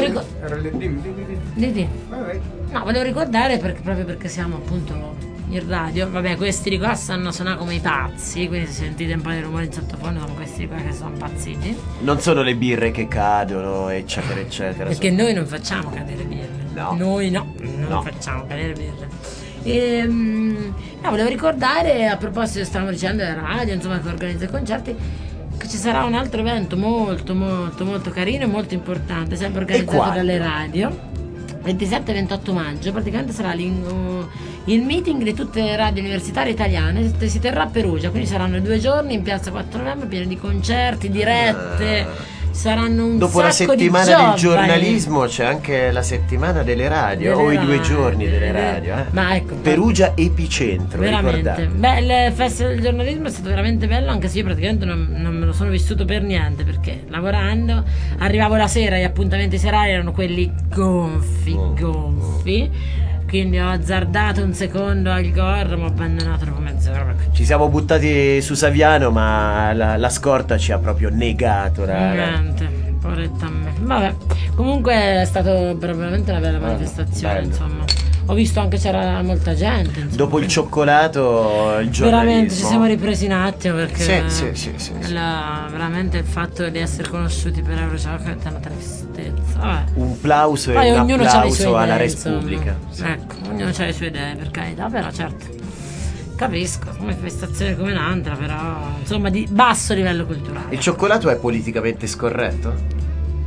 ricordare proprio perché siamo appunto in radio, vabbè, questi di qua stanno a suonare come i pazzi, quindi se sentite un po' di rumori in sottofondo sono questi di qua che sono impazziti. Non sono le birre che cadono, eccetera, eccetera. Perché noi non facciamo cadere birre. No. Noi non facciamo cadere birre. No, volevo ricordare, a proposito, stavamo dicendo della radio, insomma, che organizza i concerti, che ci sarà un altro evento molto carino e molto importante, sempre organizzato dalle radio. 27-28 maggio praticamente sarà il meeting di tutte le radio universitarie italiane, si terrà a Perugia, quindi saranno 2 giorni in piazza 4 novembre pieni di concerti, dirette, saranno un dopo la sacco settimana di del giovani. Giornalismo c'è anche la settimana delle radio, o i 2 giorni delle radio, Ma ecco, Perugia epicentro, veramente. ricordate. Beh, il festival del giornalismo è stato veramente bello, anche se io praticamente non me lo sono vissuto per niente, perché lavorando arrivavo la sera, gli appuntamenti serali erano quelli gonfi, quindi ho azzardato un secondo al Gore, ma ho abbandonato dopo mezz'ora. Ci siamo buttati su Saviano, ma la scorta ci ha proprio negato, raga. Veramente, poveretta a me. Vabbè, comunque è stato veramente una bella manifestazione, bello. insomma. Ho visto anche c'era molta gente, insomma. Dopo il cioccolato, il giornalismo. Veramente ci siamo ripresi un attimo, perché Sì. veramente il fatto di essere conosciuti per Eurochocolate è una tristezza. Vabbè. Un plauso Poi e un ognuno ha le sue applauso alla idee, Repubblica. insomma. Ecco, ognuno ha le sue idee, per carità, però certo. Capisco, manifestazione come un'altra, però insomma di basso livello culturale. Il cioccolato è politicamente scorretto?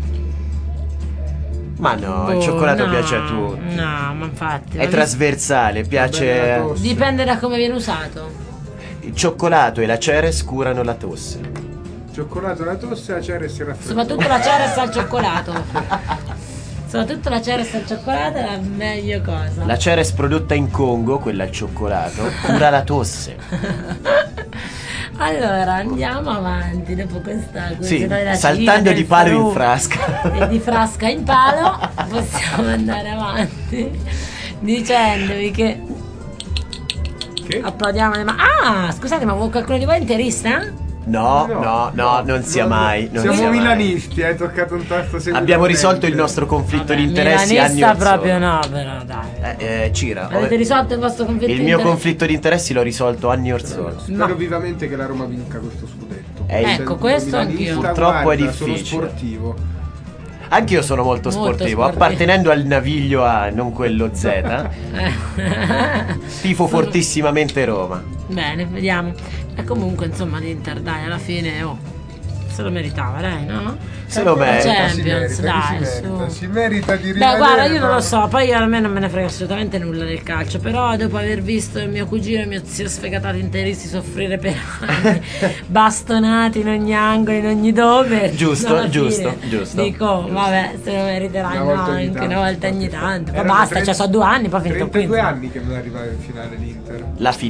Ma no, il cioccolato piace a tutti. No, ma infatti. È trasversale, piace. Dipende da come viene usato. Il cioccolato e la Ceres curano la tosse. Cioccolato, la tosse, la Ceres si raffredda. Soprattutto la Ceres al cioccolato. Soprattutto la Ceres al cioccolato è la meglio cosa. La Ceres prodotta in Congo, quella al cioccolato, cura la tosse. Allora andiamo avanti dopo questa Sì, della saltando Cina, di del palo Perù in frasca. e di frasca in palo, possiamo andare avanti dicendovi che applaudiamo le mani. Ah, scusate, ma qualcuno di voi è interista? No, non sia mai. Non Siamo sia mai. milanisti, hai toccato un tasto seguito. Abbiamo risolto il nostro conflitto di Vabbè, interessi anni milanista or sono. proprio no, però dai. Cira, Avete risolto il vostro conflitto il di mio interessi? conflitto di interessi l'ho risolto anni or sono. Spero No. vivamente che la Roma vinca questo scudetto. Ecco, questo anch'io. Purtroppo è Sono difficile. sportivo. Anch'io sono molto sportivo, appartenendo al naviglio A, non quello Z. Tifo fortissimamente Roma. Bene, vediamo. E comunque, insomma, l'Inter, dai, alla fine, se lo meritava, dai, no? Se lo merita, Champions, dai, su. Si merita di Beh, rimanere. guarda, io non lo so, poi a me non me ne frega assolutamente nulla del calcio, però dopo aver visto il mio cugino e mio zio sfegatati interisti soffrire per anni, bastonati in ogni angolo, in ogni dove, Giusto, alla giusto, fine giusto. Dico, vabbè, se lo meriterai, Una volta no, ogni anche tanto. una volta ogni tanto. Ma Erano basta, 30 cioè, sono 2 anni, poi finito qui. 32 anni che non arriva in finale l'Inter.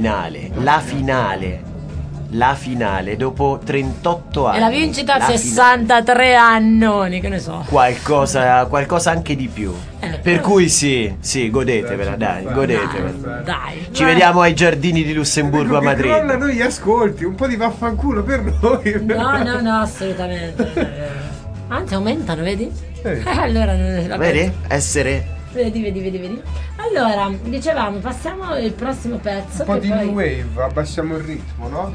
La finale dopo 38 anni. E la vincita La 63 annoni, che ne so. Qualcosa anche di più. Per però- cui sì, godetevela, dai, Dai. godetevela. Dai. Ci vediamo ai giardini di Lussemburgo a Quello che crolla Madrid. noi gli ascolti, un po' di vaffanculo per noi. No, assolutamente. Non è vero. Anzi, aumentano, vedi? Allora, vabbè. Vedi? Essere. Vedi. Allora, dicevamo, passiamo il prossimo pezzo. Un po' che di poi... new wave, abbassiamo il ritmo, no?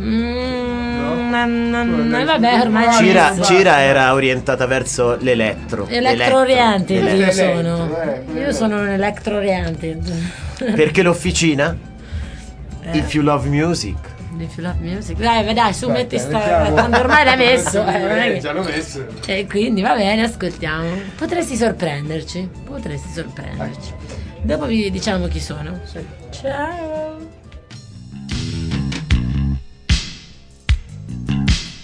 Vabbè, ormai Cira era orientata verso l'elettro. Electro-oriented io Elettro, sono. Io sono un electro-oriented. Perché l'officina? If you love music. If you love music. Dai, su, metti mettiamo. tanto ormai l'hai messo. Non è che- Già l'ho messo. E quindi va bene, ascoltiamo. Potresti sorprenderci. Dopo vi diciamo chi sono. Ciao.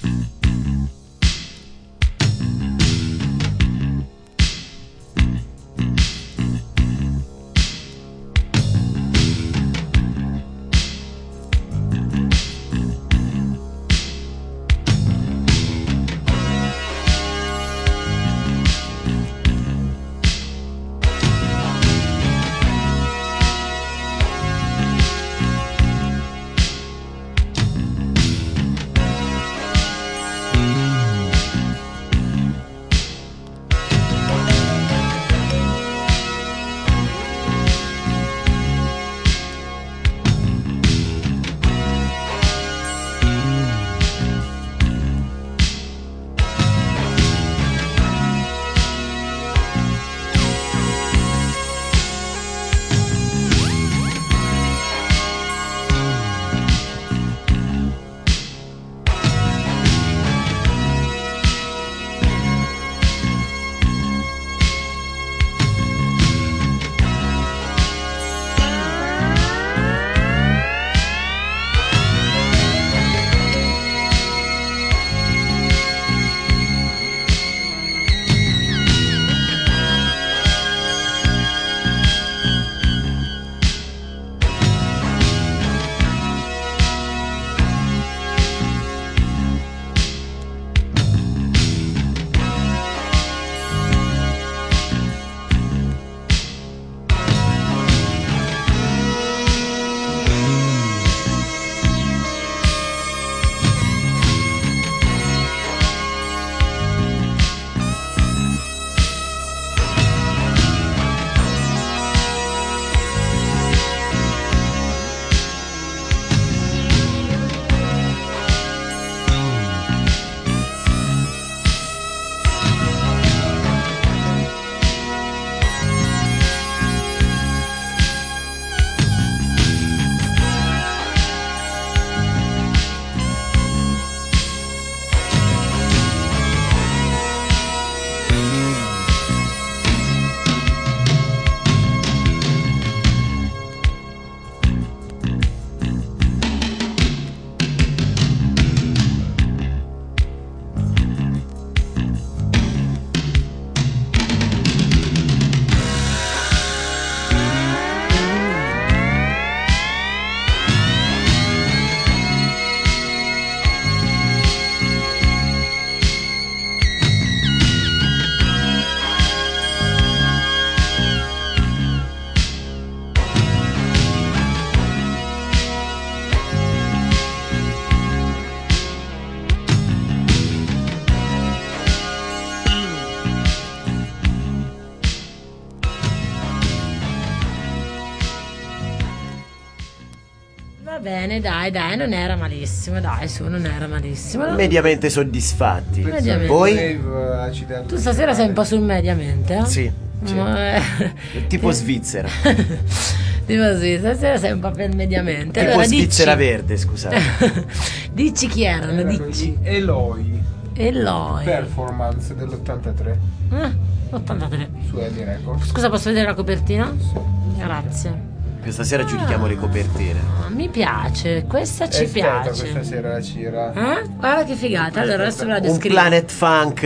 bene, dai, non era malissimo, dai, su, non era malissimo. Mediamente soddisfatti. Mediamente. Voi? Dave ha citato Tu stasera sei un po' sul mediamente, eh? Sì. Tipo Svizzera. Tipo sì, stasera sei un po' per mediamente. Tipo Allora, Svizzera dici. verde, scusate. Dici chi erano, Erano dici. gli Eloy Eloy. Performance dell'83 83. su Eddie Records. Scusa, posso vedere la copertina? Grazie. Questa sera giudichiamo le copertine. Mi piace, questa È ci esteta piace. questa sera la Cira. Guarda che figata. Allora adesso ve la Un descrivo. Planet Funk.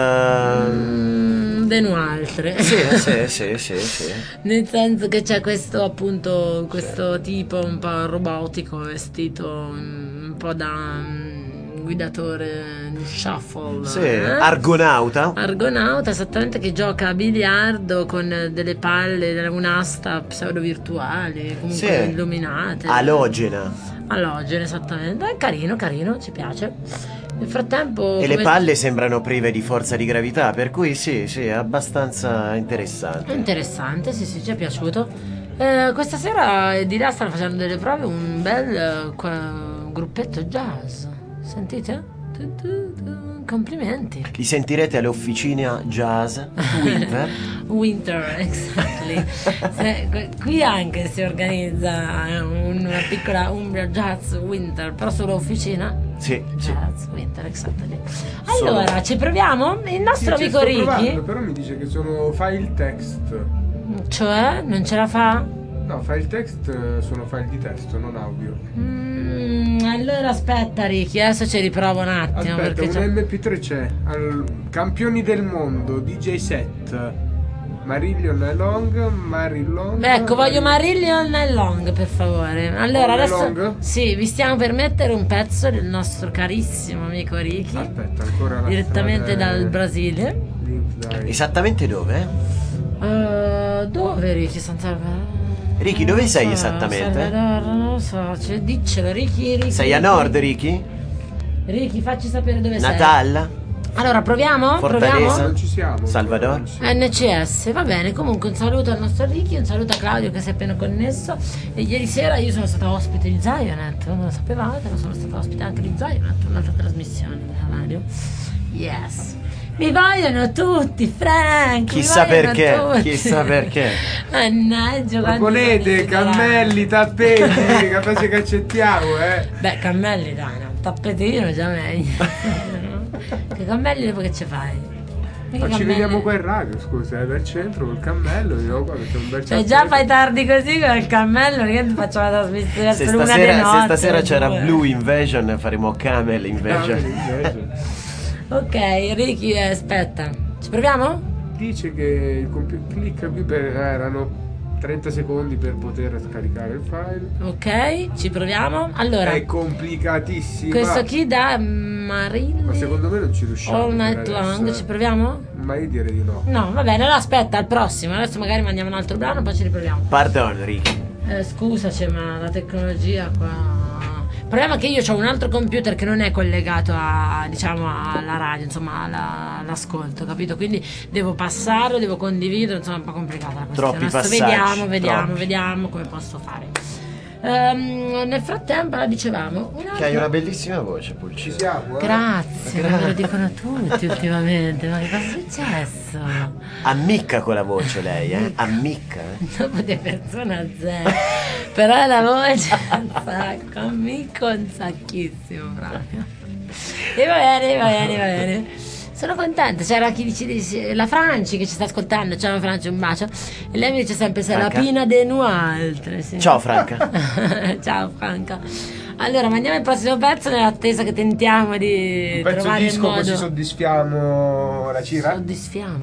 De un'altre. Sì. Nel senso che c'è questo appunto questo tipo un po' robotico vestito un po' da guidatore di shuffle. Sì, Argonauta. Argonauta, esattamente, che gioca a biliardo con delle palle, un'asta pseudo virtuali, comunque Sì. illuminate. Alogena. Allogene, esattamente. È carino, ci piace. Nel frattempo. E le come- palle sembrano prive di forza di gravità, per cui sì, è abbastanza È interessante. interessante, sì, ci è piaciuto. Questa sera di là stanno facendo delle prove, un bel gruppetto jazz. Sentite? Complimenti. Li sentirete alle officine jazz Winter. Winter, exactly. Qui anche si organizza una piccola Umbria Jazz Winter, però solo officina. Sì. Jazz Winter, exactly. Allora, ci proviamo? Il nostro Sì, amico sto Ricky, provando, però mi dice che sono file text. cioè, non ce la fa? No, file text sono file di testo, non audio. Allora aspetta Ricky, adesso ci riprovo un attimo. Aspetta, perché un c'è- MP3 c'è. Campioni del mondo, DJ set. Marillion. Ecco, voglio Marillion e Long, per favore. Allora, All adesso Along? sì, vi stiamo per mettere un pezzo del nostro carissimo amico Ricky, Aspetta, ancora la direttamente strada è- dal Brasile. Link, dai. Esattamente dove? Dove Ricky? San Salvador? Ricky, dove sei Non so, esattamente? Salvador, non lo so, cioè, diccelo Ricky. Sei a nord, Ricky? Ricky, facci sapere dove sei. Natalla? Allora, proviamo? Fortaleza? Proviamo? Non ci siamo. Salvador? NCS, va bene, comunque un saluto al nostro Ricky, un saluto a Claudio che si è appena connesso. E ieri sera io sono stata ospite di Zionet, non lo sapevate, ma sono stata ospite anche di Zionet, un'altra trasmissione della radio. Yes. Mi vogliono tutti, Frank! Chissà mi vogliono perché, tutti. chissà perché. Mannaggia, quanti Proponete sono ignoranti. cammelli, tappeti, capace che accettiamo, Beh, cammelli dai, no, tappetino già meglio. Che cammelli dopo che ci fai? Mica Ma ci cammelli. vediamo qua in radio, scusa, dal centro col cammello, vediamo qua perché è un bel Cioè già ciaffetto. fai tardi così con il cammello, che facciamo la trasmissione Se per una di notte. stasera c'era due. Blue Invasion, faremo Camel Ah, Invasion. invece. Ok, Ricky, aspetta. Ci proviamo? Dice che il clicca qui per erano 30 secondi per poter scaricare il file. Ok, ci proviamo. Allora, È complicatissima. questo qui da Marilli Ma secondo me non ci riusciamo. All Night per Long, adesso, ci proviamo? Ma io direi di no. No, va bene, allora aspetta, al prossimo. Adesso magari mandiamo un altro brano, poi ci riproviamo. Pardon, Ricky. Scusaci, ma la tecnologia qua. Il problema è che io ho un altro computer che non è collegato a, diciamo, alla radio, insomma, all'ascolto, capito? Quindi devo passarlo, devo condividere, insomma, è un po' complicata la questione. Troppi Adesso passaggi, vediamo, troppi. vediamo come posso fare. Nel frattempo, dicevamo, un Che altro... hai una bellissima voce, Ci Pulcino. siamo, Grazie, me lo dicono tutti ultimamente, ma che cosa è successo? Ammicca con la voce lei, Ammicca. Dopo di persona zero, però la voce un sacco, amico un sacchissimo proprio. E va bene. Sono contenta, c'era chi dice la Franci che ci sta ascoltando, ciao Franci, un bacio. E lei mi dice sempre se la Franca? pina de nualtre. Sì. Ciao Franca. Ciao Franca. Allora, mandiamo il prossimo pezzo nell'attesa che tentiamo di un pezzo trovare il disco modo. così soddisfiamo la Cira. Soddisfiamo.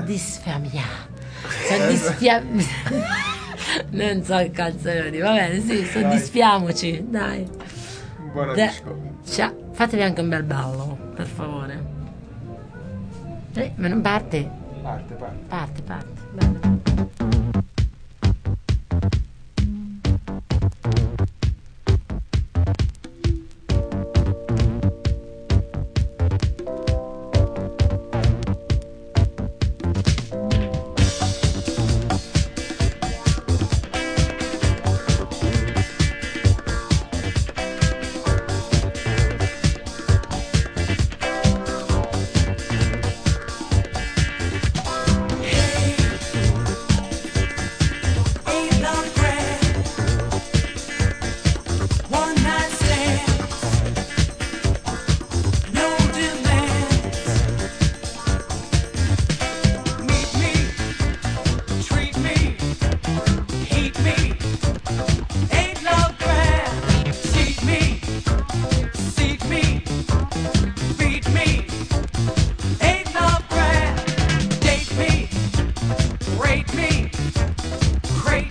Non so che cazzo devo dire. Va bene, sì, soddisfiamoci, dai. Buon Da- disco. Ciao, fatevi anche un bel ballo, per favore. Ma non parte? Parte. Parte. Bene.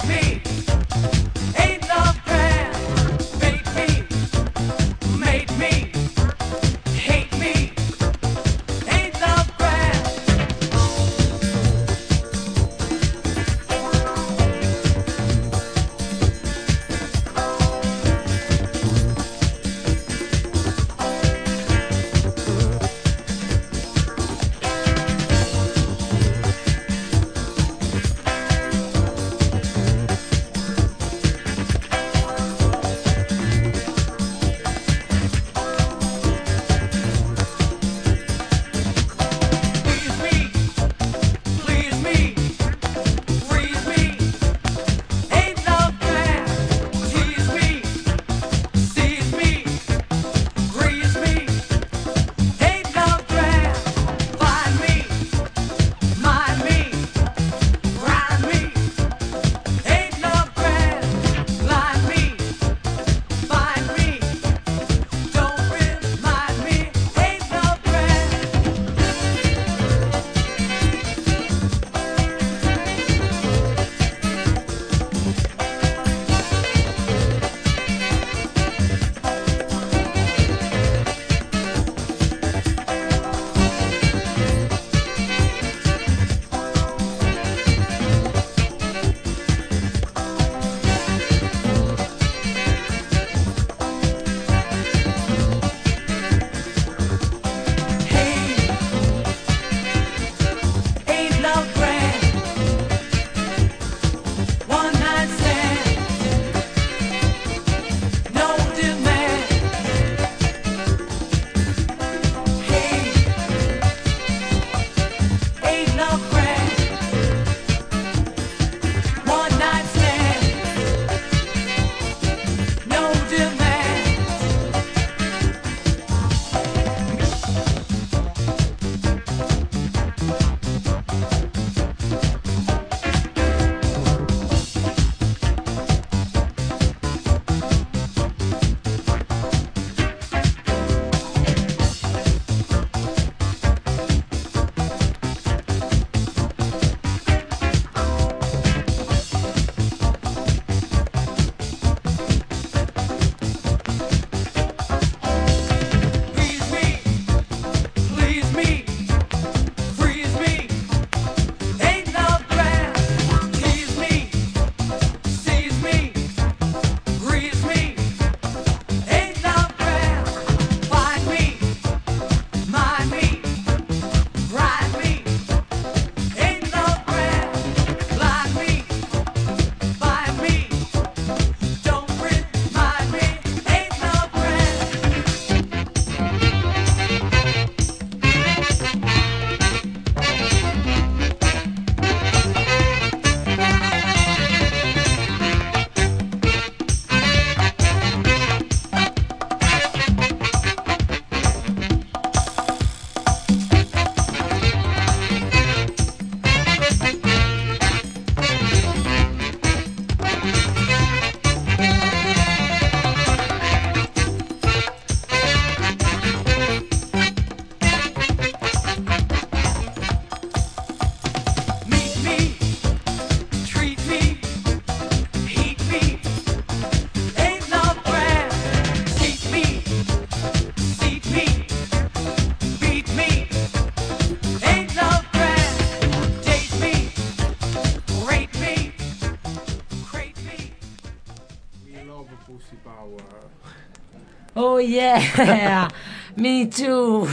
Oh yeah, me too.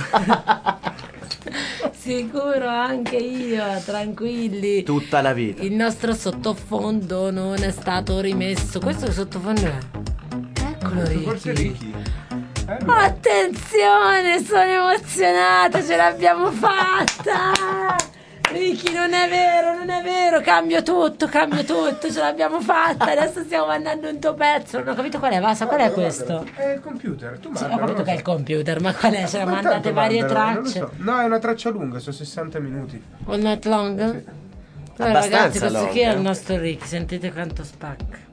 Sicuro anche io, tranquilli. Tutta la vita. Il nostro sottofondo non è stato rimesso. Questo che sottofondo è? Eccolo Forse Ricky. Ricky. Attenzione, sono emozionata, ce l'abbiamo fatta. Ricky, non è vero, cambio tutto, ce l'abbiamo fatta. Adesso stiamo mandando un tuo pezzo. Non ho capito qual è, Vasa, qual è questo? È il computer, tu Sì, manda. ho capito che è il computer, ma qual è? Ce la Ma mandate tanto varie mandano, non lo tracce. so. No, è una traccia lunga, sono 60 minuti. All night long? Sì. Allora, ragazzi, Abbastanza questo qui è long, il nostro Rick, sentite quanto spacca.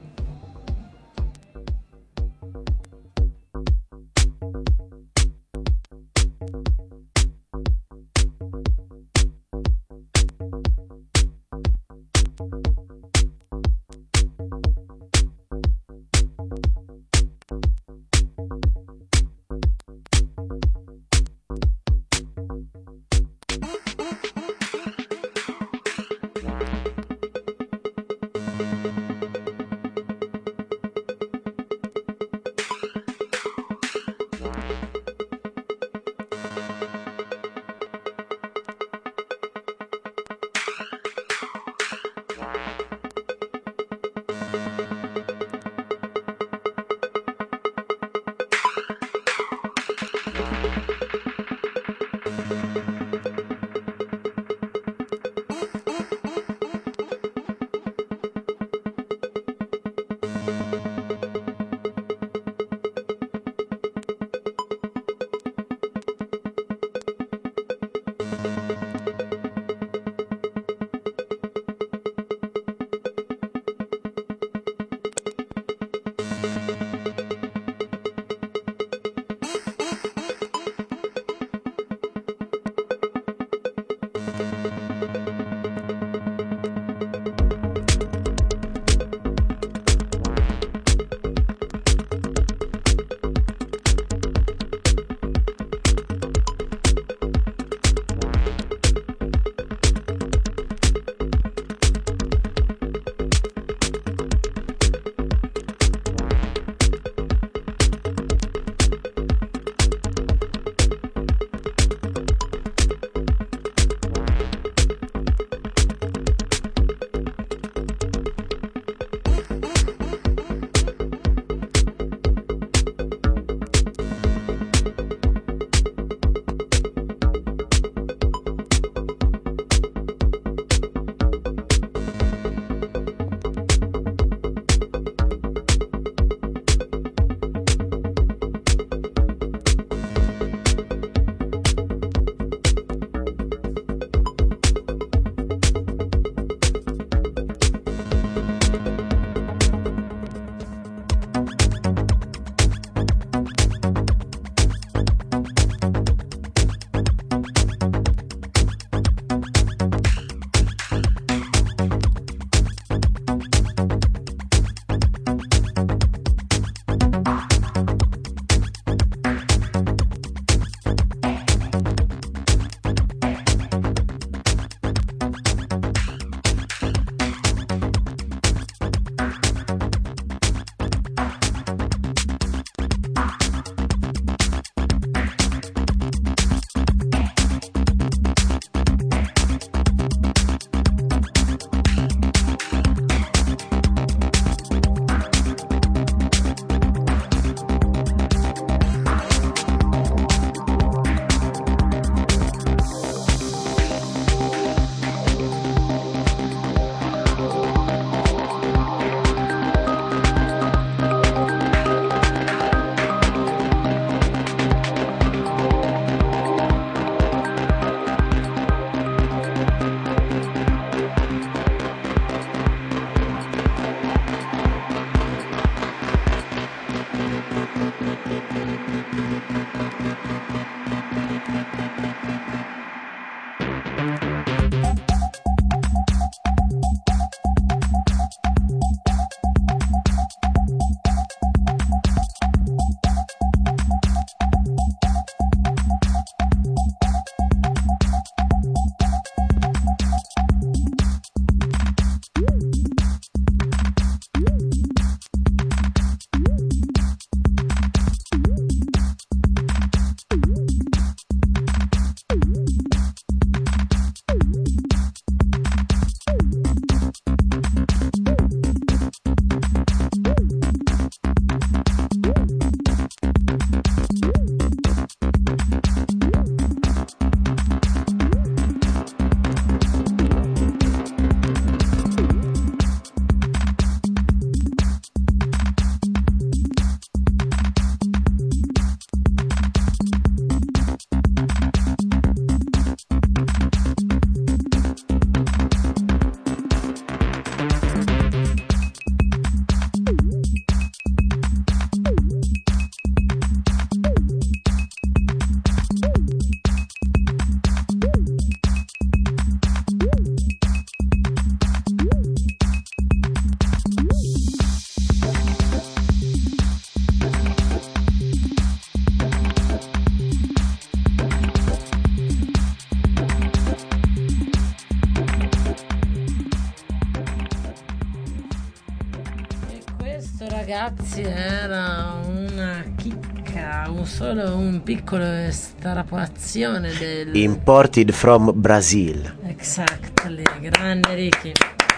ragazzi, era una chicca, solo un piccolo estrapolazione del... Imported from Brazil. Exactly, grande Ricky.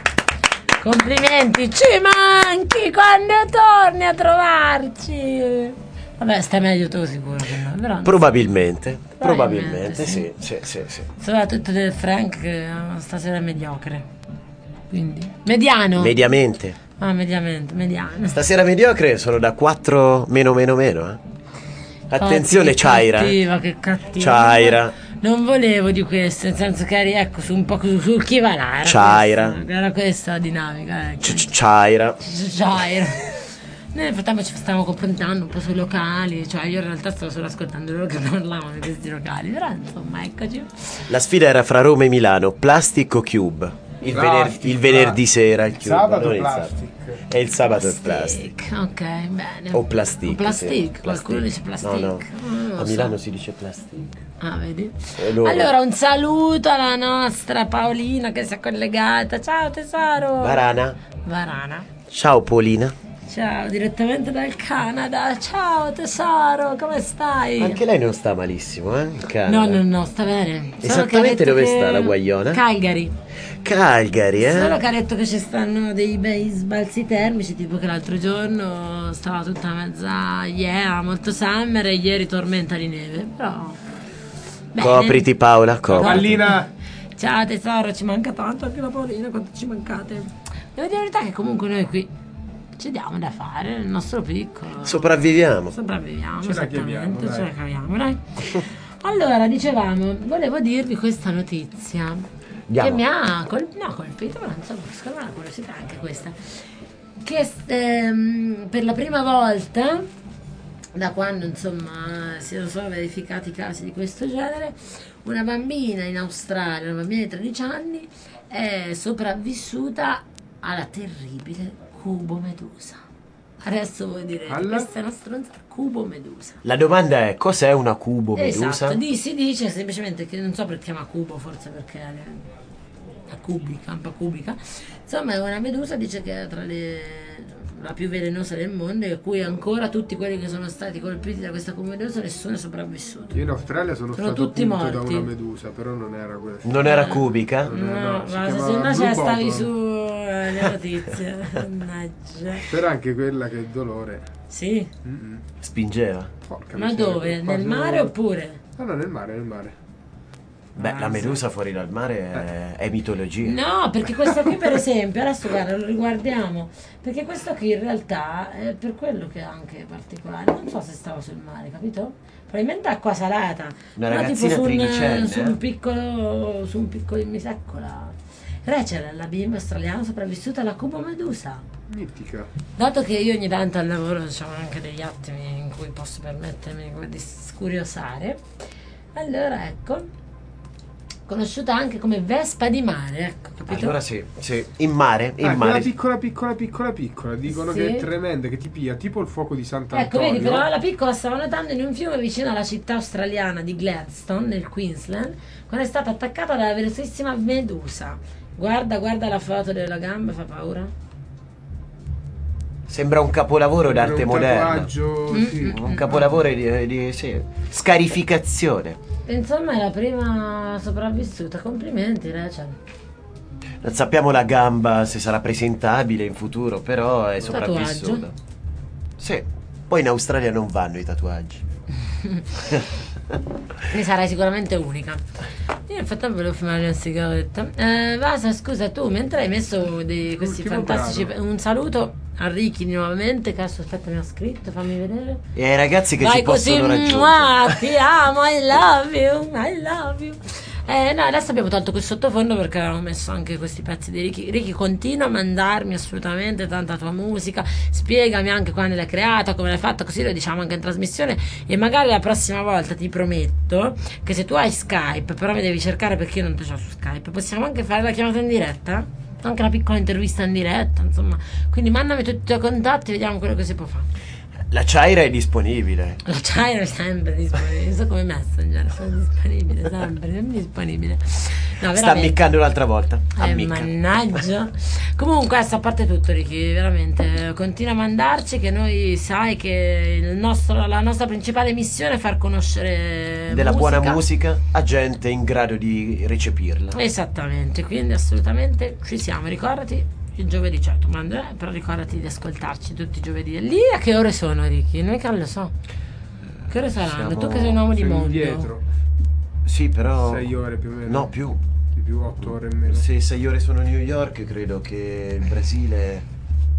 Complimenti, ci manchi quando torni a trovarci. Vabbè, stai meglio tu sicuro che no, però Probabilmente sì. sì. Soprattutto del Frank che stasera è mediocre. Quindi mediano. Mediamente. Ah, mediamente, mediano. Stasera mediocre sono da 4 meno meno meno, Attenzione, Che Chaira. cattiva, che cattiva. Chaira. Non volevo di questo, nel senso che eri, ecco, su un po' sul chi va là. Chaira. Era questa la dinamica, ecco. Chaira. Chaira. Noi nel frattempo ci stavamo confrontando un po' sui locali, cioè io in realtà stavo solo ascoltando loro che parlavano di questi locali, però insomma, eccoci. La sfida era fra Roma e Milano, Plastic o Cube? Il venerdì sera il Cube, Sabato non il Plastic. sabato. E il sabato è Plastic. Ok, bene. O Plastic. O Plastic, sì. qualcuno dice Plastic. No, Non lo a so. Milano si dice Plastic. Ah, vedi? E loro- Allora, un saluto alla nostra Paolina che si è collegata. Ciao tesoro. Varana. Ciao Paolina. Ciao, direttamente dal Canada. Ciao tesoro, come stai? Anche lei non sta malissimo, in Canada. No, sta bene. Solo che ha Esattamente detto dove che- sta la Guaiona? Calgary. Calgary, Solo che ha detto che ci stanno dei bei sbalzi termici, tipo che l'altro giorno stava tutta mezza molto summer e ieri tormenta di neve, però... bene. Copriti Paola, copriti. Pallina. Ciao tesoro, ci manca tanto anche la Paolina, quanto ci mancate. Devo dire la verità che comunque noi qui ci diamo da fare nel nostro piccolo. Sopravviviamo. Sopravviviamo, Ce la chiamiamo, esattamente, dai. ce la caviamo, dai. Allora, dicevamo, volevo dirvi questa notizia Andiamo. che mi ha colpito, ma non so, secondo me è una curiosità anche questa. Che per la prima volta, da quando insomma si sono verificati casi di questo genere, una bambina in Australia, una bambina di 13 anni, è sopravvissuta alla terribile cubo medusa. Adesso voi direte, Alla? questa è una stronzata, cubo medusa. La domanda è, cos'è una cubo medusa? Esatto, si dice semplicemente che non so perché chiama cubo, forse perché è cubica, un po' cubica. Insomma, è una medusa, dice che è tra la più velenosa del mondo e a cui ancora tutti quelli che sono stati colpiti da questa cubo medusa nessuno è sopravvissuto. Io in Australia sono Sono stato tutti punto da morti. una medusa, però non era questa. Non era cubica? No, si ma se chiamava no ce Blue la stavi Bottle. su le notizie. Mannaggia. C'era anche quella che è dolore. Sì, Spingeva. Porca ma miseria, dove? qua Nel sono- mare oppure? No, nel mare. Beh, la medusa fuori dal mare è mitologia. No, perché questo qui per esempio, adesso guarda, lo riguardiamo, perché questo qui in realtà è per quello che è anche particolare, non so se stava sul mare, capito? Probabilmente acqua salata, Una però ragazzina tipo tredicenne, su un piccolo miseccola. Rachel, la bimba australiana sopravvissuta alla cubo medusa. Mitica. Dato che io ogni tanto al lavoro ho anche degli attimi in cui posso permettermi di scuriosare, allora ecco, conosciuta anche come vespa di mare, ecco, capito? Allora sì, in mare, Quella mare. piccola. Dicono Sì. che è tremenda, che ti piglia tipo il fuoco di Ecco, Sant'Antonio. vedi, però la piccola stava nuotando in un fiume vicino alla città australiana di Gladstone, nel Queensland, quando è stata attaccata dalla velocissima medusa. Guarda la foto della gamba, fa paura. Sembra un capolavoro d'arte un moderna. tatuaggio, sì. Un capolavoro di scarificazione. Insomma, è la prima sopravvissuta. Complimenti, Rachel. Non sappiamo la gamba se sarà presentabile in futuro, però è sopravvissuta. Tatuaggio? Sì. Poi in Australia non vanno i tatuaggi. Ne sarai sicuramente unica. Io nel frattempo volevo fumare una sigaretta. Vasa, scusa, tu mentre hai messo questi Ultimo fantastici. brano. Un saluto a Ricky nuovamente. Che aspetta, mi ha scritto, fammi vedere. E ai ragazzi che Vai ci così, possono raggiungere. ti amo, I love you. No, adesso abbiamo tolto quel sottofondo perché avevamo messo anche questi pezzi di Ricky. Ricky, continua a mandarmi assolutamente tanta tua musica, spiegami anche quando l'hai creata, come l'hai fatta, così lo diciamo anche in trasmissione. E magari la prossima volta ti prometto che se tu hai Skype, però mi devi cercare perché io non te c'ho su Skype, possiamo anche fare la chiamata in diretta? Anche una piccola intervista in diretta, insomma. Quindi mandami tutti i tuoi contatti, vediamo quello che si può fare. La Chaira è disponibile. La Chaira è sempre disponibile, non so come Messenger, sono disponibile, sempre disponibile. No, Sta veramente. ammiccando un'altra volta. Ammicca. Mannaggia. Comunque, adesso a parte tutto, Ricky, veramente continua a mandarci, che noi sai che la nostra principale missione è far conoscere Della buona musica a gente in grado di recepirla. Esattamente, quindi assolutamente ci siamo. Ricordati il giovedì, certo, ma Andrea, però ricordati di ascoltarci tutti i giovedì. Lì a che ore sono, Ricky? Noi che lo so. Che ore saranno? Siamo- Tu che sei un uomo di Sei mondo. indietro. Sì, però 6 ore più o meno. no, più. Di più 8 ore e meno. Se 6 ore sono a New York, credo che il Brasile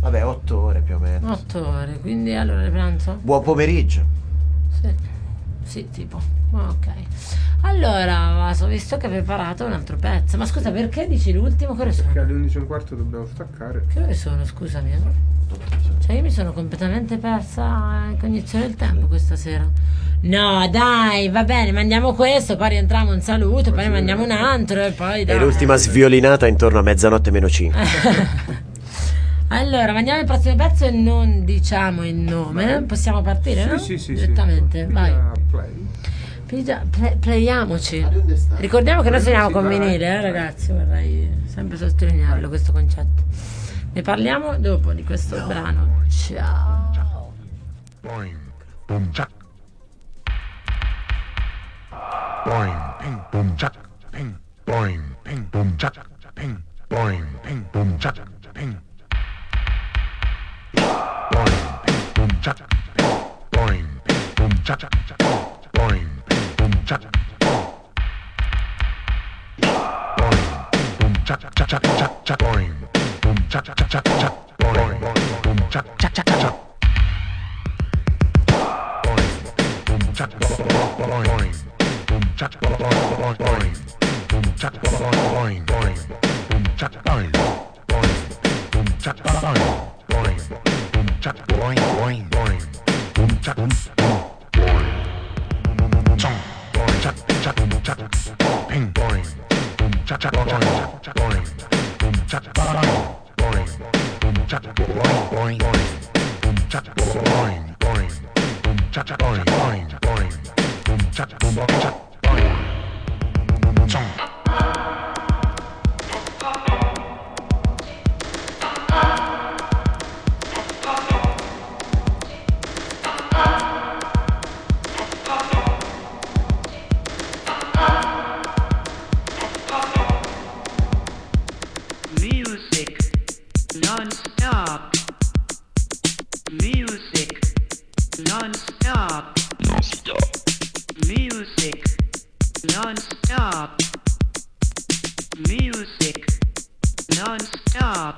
Vabbè, 8 ore più o meno. 8 ore, quindi allora pranzo? Buon pomeriggio. Sì, tipo. Ok. Allora, Vaso, visto che hai preparato un altro pezzo. Ma scusa, perché dici l'ultimo? Che ore sono? Perché alle 11:15 dobbiamo staccare. Che ore sono, scusami? Cioè io mi sono completamente persa in cognizione del tempo questa sera. No, dai, va bene, mandiamo questo, poi rientriamo un saluto, poi ne mandiamo un altro e poi dai. E l'ultima sviolinata intorno a mezzanotte meno 5. Allora, mandiamo il prossimo pezzo e non diciamo il nome. Possiamo partire, no? Sì. Direttamente, vai. Play. Playiamoci. Ricordiamo che noi suoniamo con vinile, ragazzi. Vorrei sempre sottolinearlo questo concetto. Ne parliamo dopo di questo brano. Ciao. Boing, boom, chuck. Boing, ping, boom, chuck, ping. Boing, ping, boom, chuck, ping. Boing, ping, boom, chuck, ping. Boing, ping, boom, chuck, ping. Boing, ping, boom, chuck, boing, ping, boom, chuck. Boing, ping, boom, chuck, chuck, chuck, chuck, chuck. Boing, boom, chuck, chuck, chuck, chuck. Boing, boom, chuck, chuck, chuck, chuck. Boom, chuck, boing, boom, chuck, boing, boing, boom, chuck, boing, boing, boom, chuck, boing, boing, boom, chuck, boing, boing, boom, chuck, boing, boing, boing, boom, chuck, boing, chong, boing, chuck, chuck, chuck, ping, boing, boom, chuck, boing, boing, boom, chuck, boing, boing, boom, chuck, boing, boing, boing, boom, chuck, boing, boing, boom, chuck, boing, boing, boing, boom, chuck, boing, chuck, boing, chong. Music non-stop. Music non-stop. Music non-stop. Music non-stop.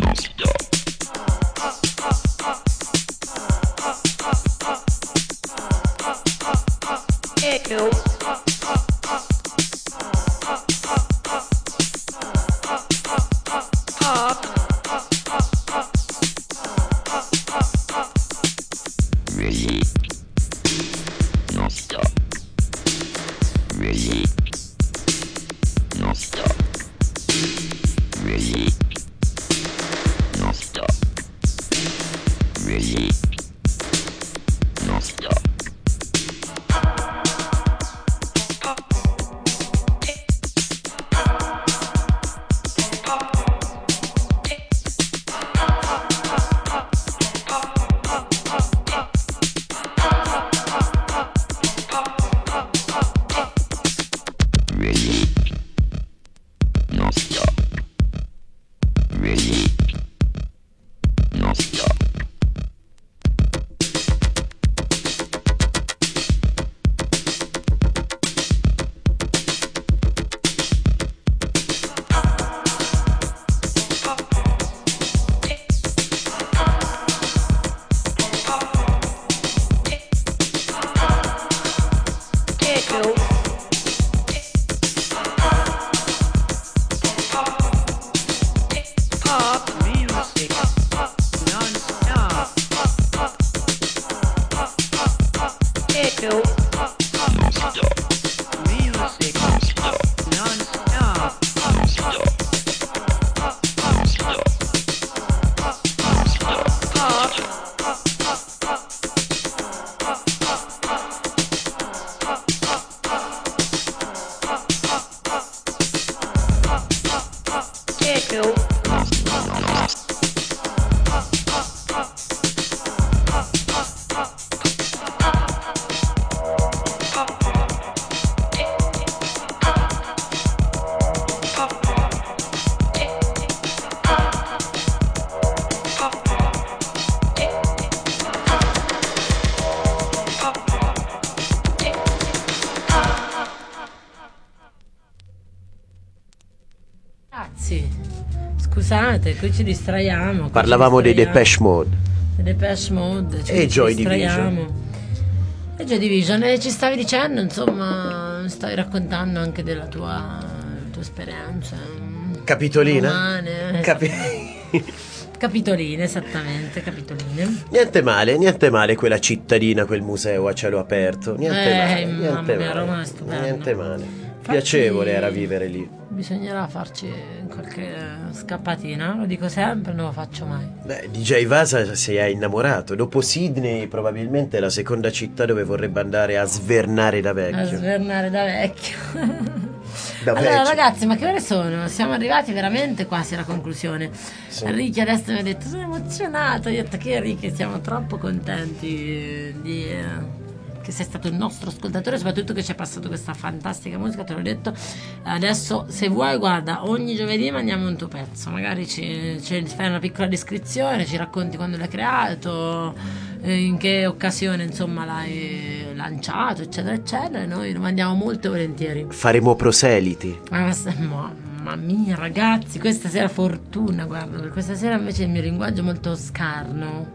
Echo. Pop. cazzate, qui ci distraiamo. Parlavamo dei Depeche Mode. Depeche Mode, E Joy Division. E Joy Division, e ci stavi dicendo, insomma, stavi raccontando anche della tua esperienza. Capitolina? Umane, Capitoline, esattamente, Capitoline. Niente male quella cittadina, quel museo a cielo aperto. Niente mamma mia, Roma è stupenda. Niente male. Infatti, Piacevole era vivere lì. Bisognerà farci qualche scappatina, lo dico sempre, non lo faccio mai. Beh, DJ Vasa si è innamorato. Dopo Sydney probabilmente è la seconda città dove vorrebbe andare a svernare da A vecchio. svernare da vecchio. Da Allora vecchio. ragazzi, ma che ore sono? Siamo arrivati veramente quasi alla conclusione. Sì. Ricky adesso mi ha detto sono emozionato. Io ho detto che Ricky siamo troppo contenti che sei stato il nostro ascoltatore, soprattutto che ci hai passato questa fantastica musica, te l'ho detto. Adesso se vuoi, guarda, ogni giovedì mandiamo un tuo pezzo, magari ci fai una piccola descrizione, ci racconti quando l'hai creato, in che occasione insomma l'hai lanciato, eccetera eccetera, e noi lo mandiamo molto volentieri. Faremo proseliti. Mamma mia ragazzi, questa sera fortuna, guarda, per questa sera invece il mio linguaggio è molto scarno,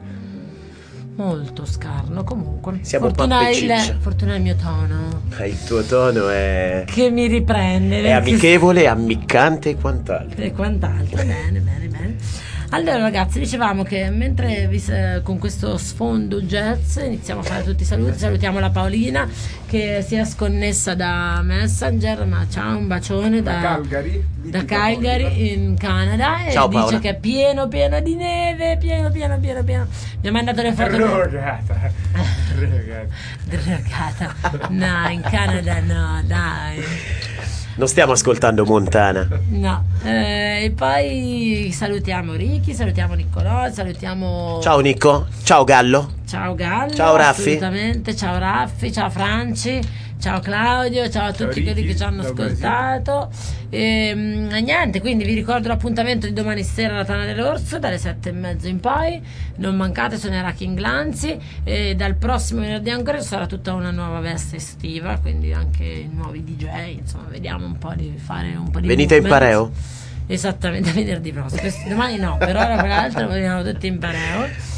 comunque. Siamo fortuna pappe e ciccia. fortuna il mio tono Il tuo tono è che mi riprende, è amichevole, ammiccante e quant'altro. e quant'altro. Bene. Allora ragazzi, dicevamo che mentre con questo sfondo jazz iniziamo a fare tutti i saluti. Salutiamo la Paolina che si è sconnessa da Messenger, ma ciao, un bacione da Calgary in Canada, e Ciao, dice Paola. che è pieno di neve, pieno. Mi ha mandato le foto Drogata. drogata. No, in Canada no, dai. Non stiamo ascoltando Montana. No, e poi salutiamo Ricky, salutiamo Niccolò, salutiamo Ciao Nico, ciao Gallo. Ciao Gallo, Ciao Raffi. assolutamente, ciao Raffi, ciao Franci, ciao Claudio, ciao a tutti Ricky, quelli che ci hanno ciao ascoltato. E niente, quindi vi ricordo l'appuntamento di domani sera alla Tana dell'Orso dalle 7:30 in poi. Non mancate, suonerà King Lanzi, e dal prossimo venerdì ancora sarà tutta una nuova veste estiva, quindi anche nuovi DJ, insomma, vediamo un po' di fare un po' di Venite in movement. pareo? Esattamente, venerdì prossimo. Domani no, per ora per l'altro veniamo tutti in pareo.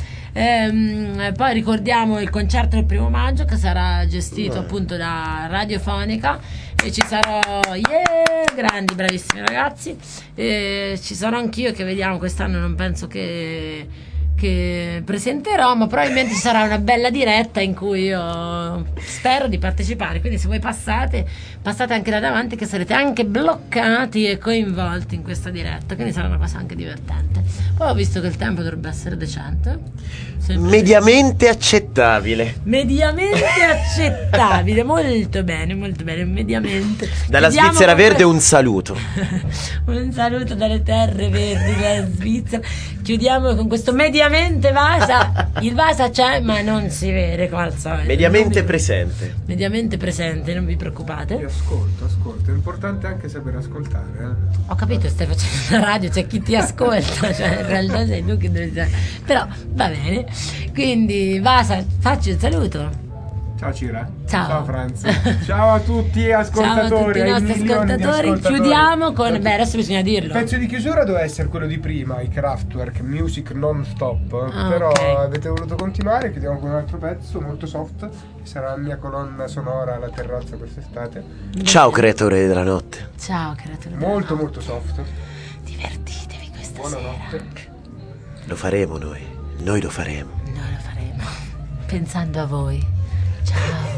Poi ricordiamo il concerto del 1° maggio che sarà gestito appunto da Radiofonica, e ci sarò grandi, bravissimi ragazzi, ci sarò anch'io, che vediamo quest'anno, non penso che presenterò, ma probabilmente ci sarà una bella diretta in cui io spero di partecipare, quindi se voi passate anche da davanti, che sarete anche bloccati e coinvolti in questa diretta, quindi sarà una cosa anche divertente. Poi ho visto che il tempo dovrebbe essere decente, Mediamente accettabile. mediamente accettabile, molto bene, mediamente. Dalla Chiudiamo Svizzera con Verde un saluto. un saluto dalle terre verdi della Svizzera. Chiudiamo con questo mediamente Vasa. Il Vasa c'è, ma non si vede come al solito. Mediamente Non vi- presente. Mediamente presente, non vi Io preoccupate. ascolto. È importante anche sapere ascoltare. Ho capito, stai facendo la radio, c'è chi ti ascolta, cioè in realtà sei tu che devi stare. Però va bene. Quindi Vasa, facci un saluto. Ciao Cira. Ciao. Franz. Ciao a tutti ascoltatori. Ciao a tutti i ai nostri milioni di ascoltatori. Chiudiamo con. Beh, adesso bisogna Il dirlo. pezzo di chiusura doveva essere quello di prima, i Kraftwerk, Music Non Stop. Ah, Però ok. avete voluto continuare, chiudiamo con un altro pezzo molto soft, che sarà la mia colonna sonora alla terrazza quest'estate. Ciao creatore della notte. Ciao, creatura. della Molto notte. molto soft. Divertitevi questa Buonanotte. sera. Lo faremo noi. Noi lo faremo. Noi lo faremo. Pensando a voi. Ciao.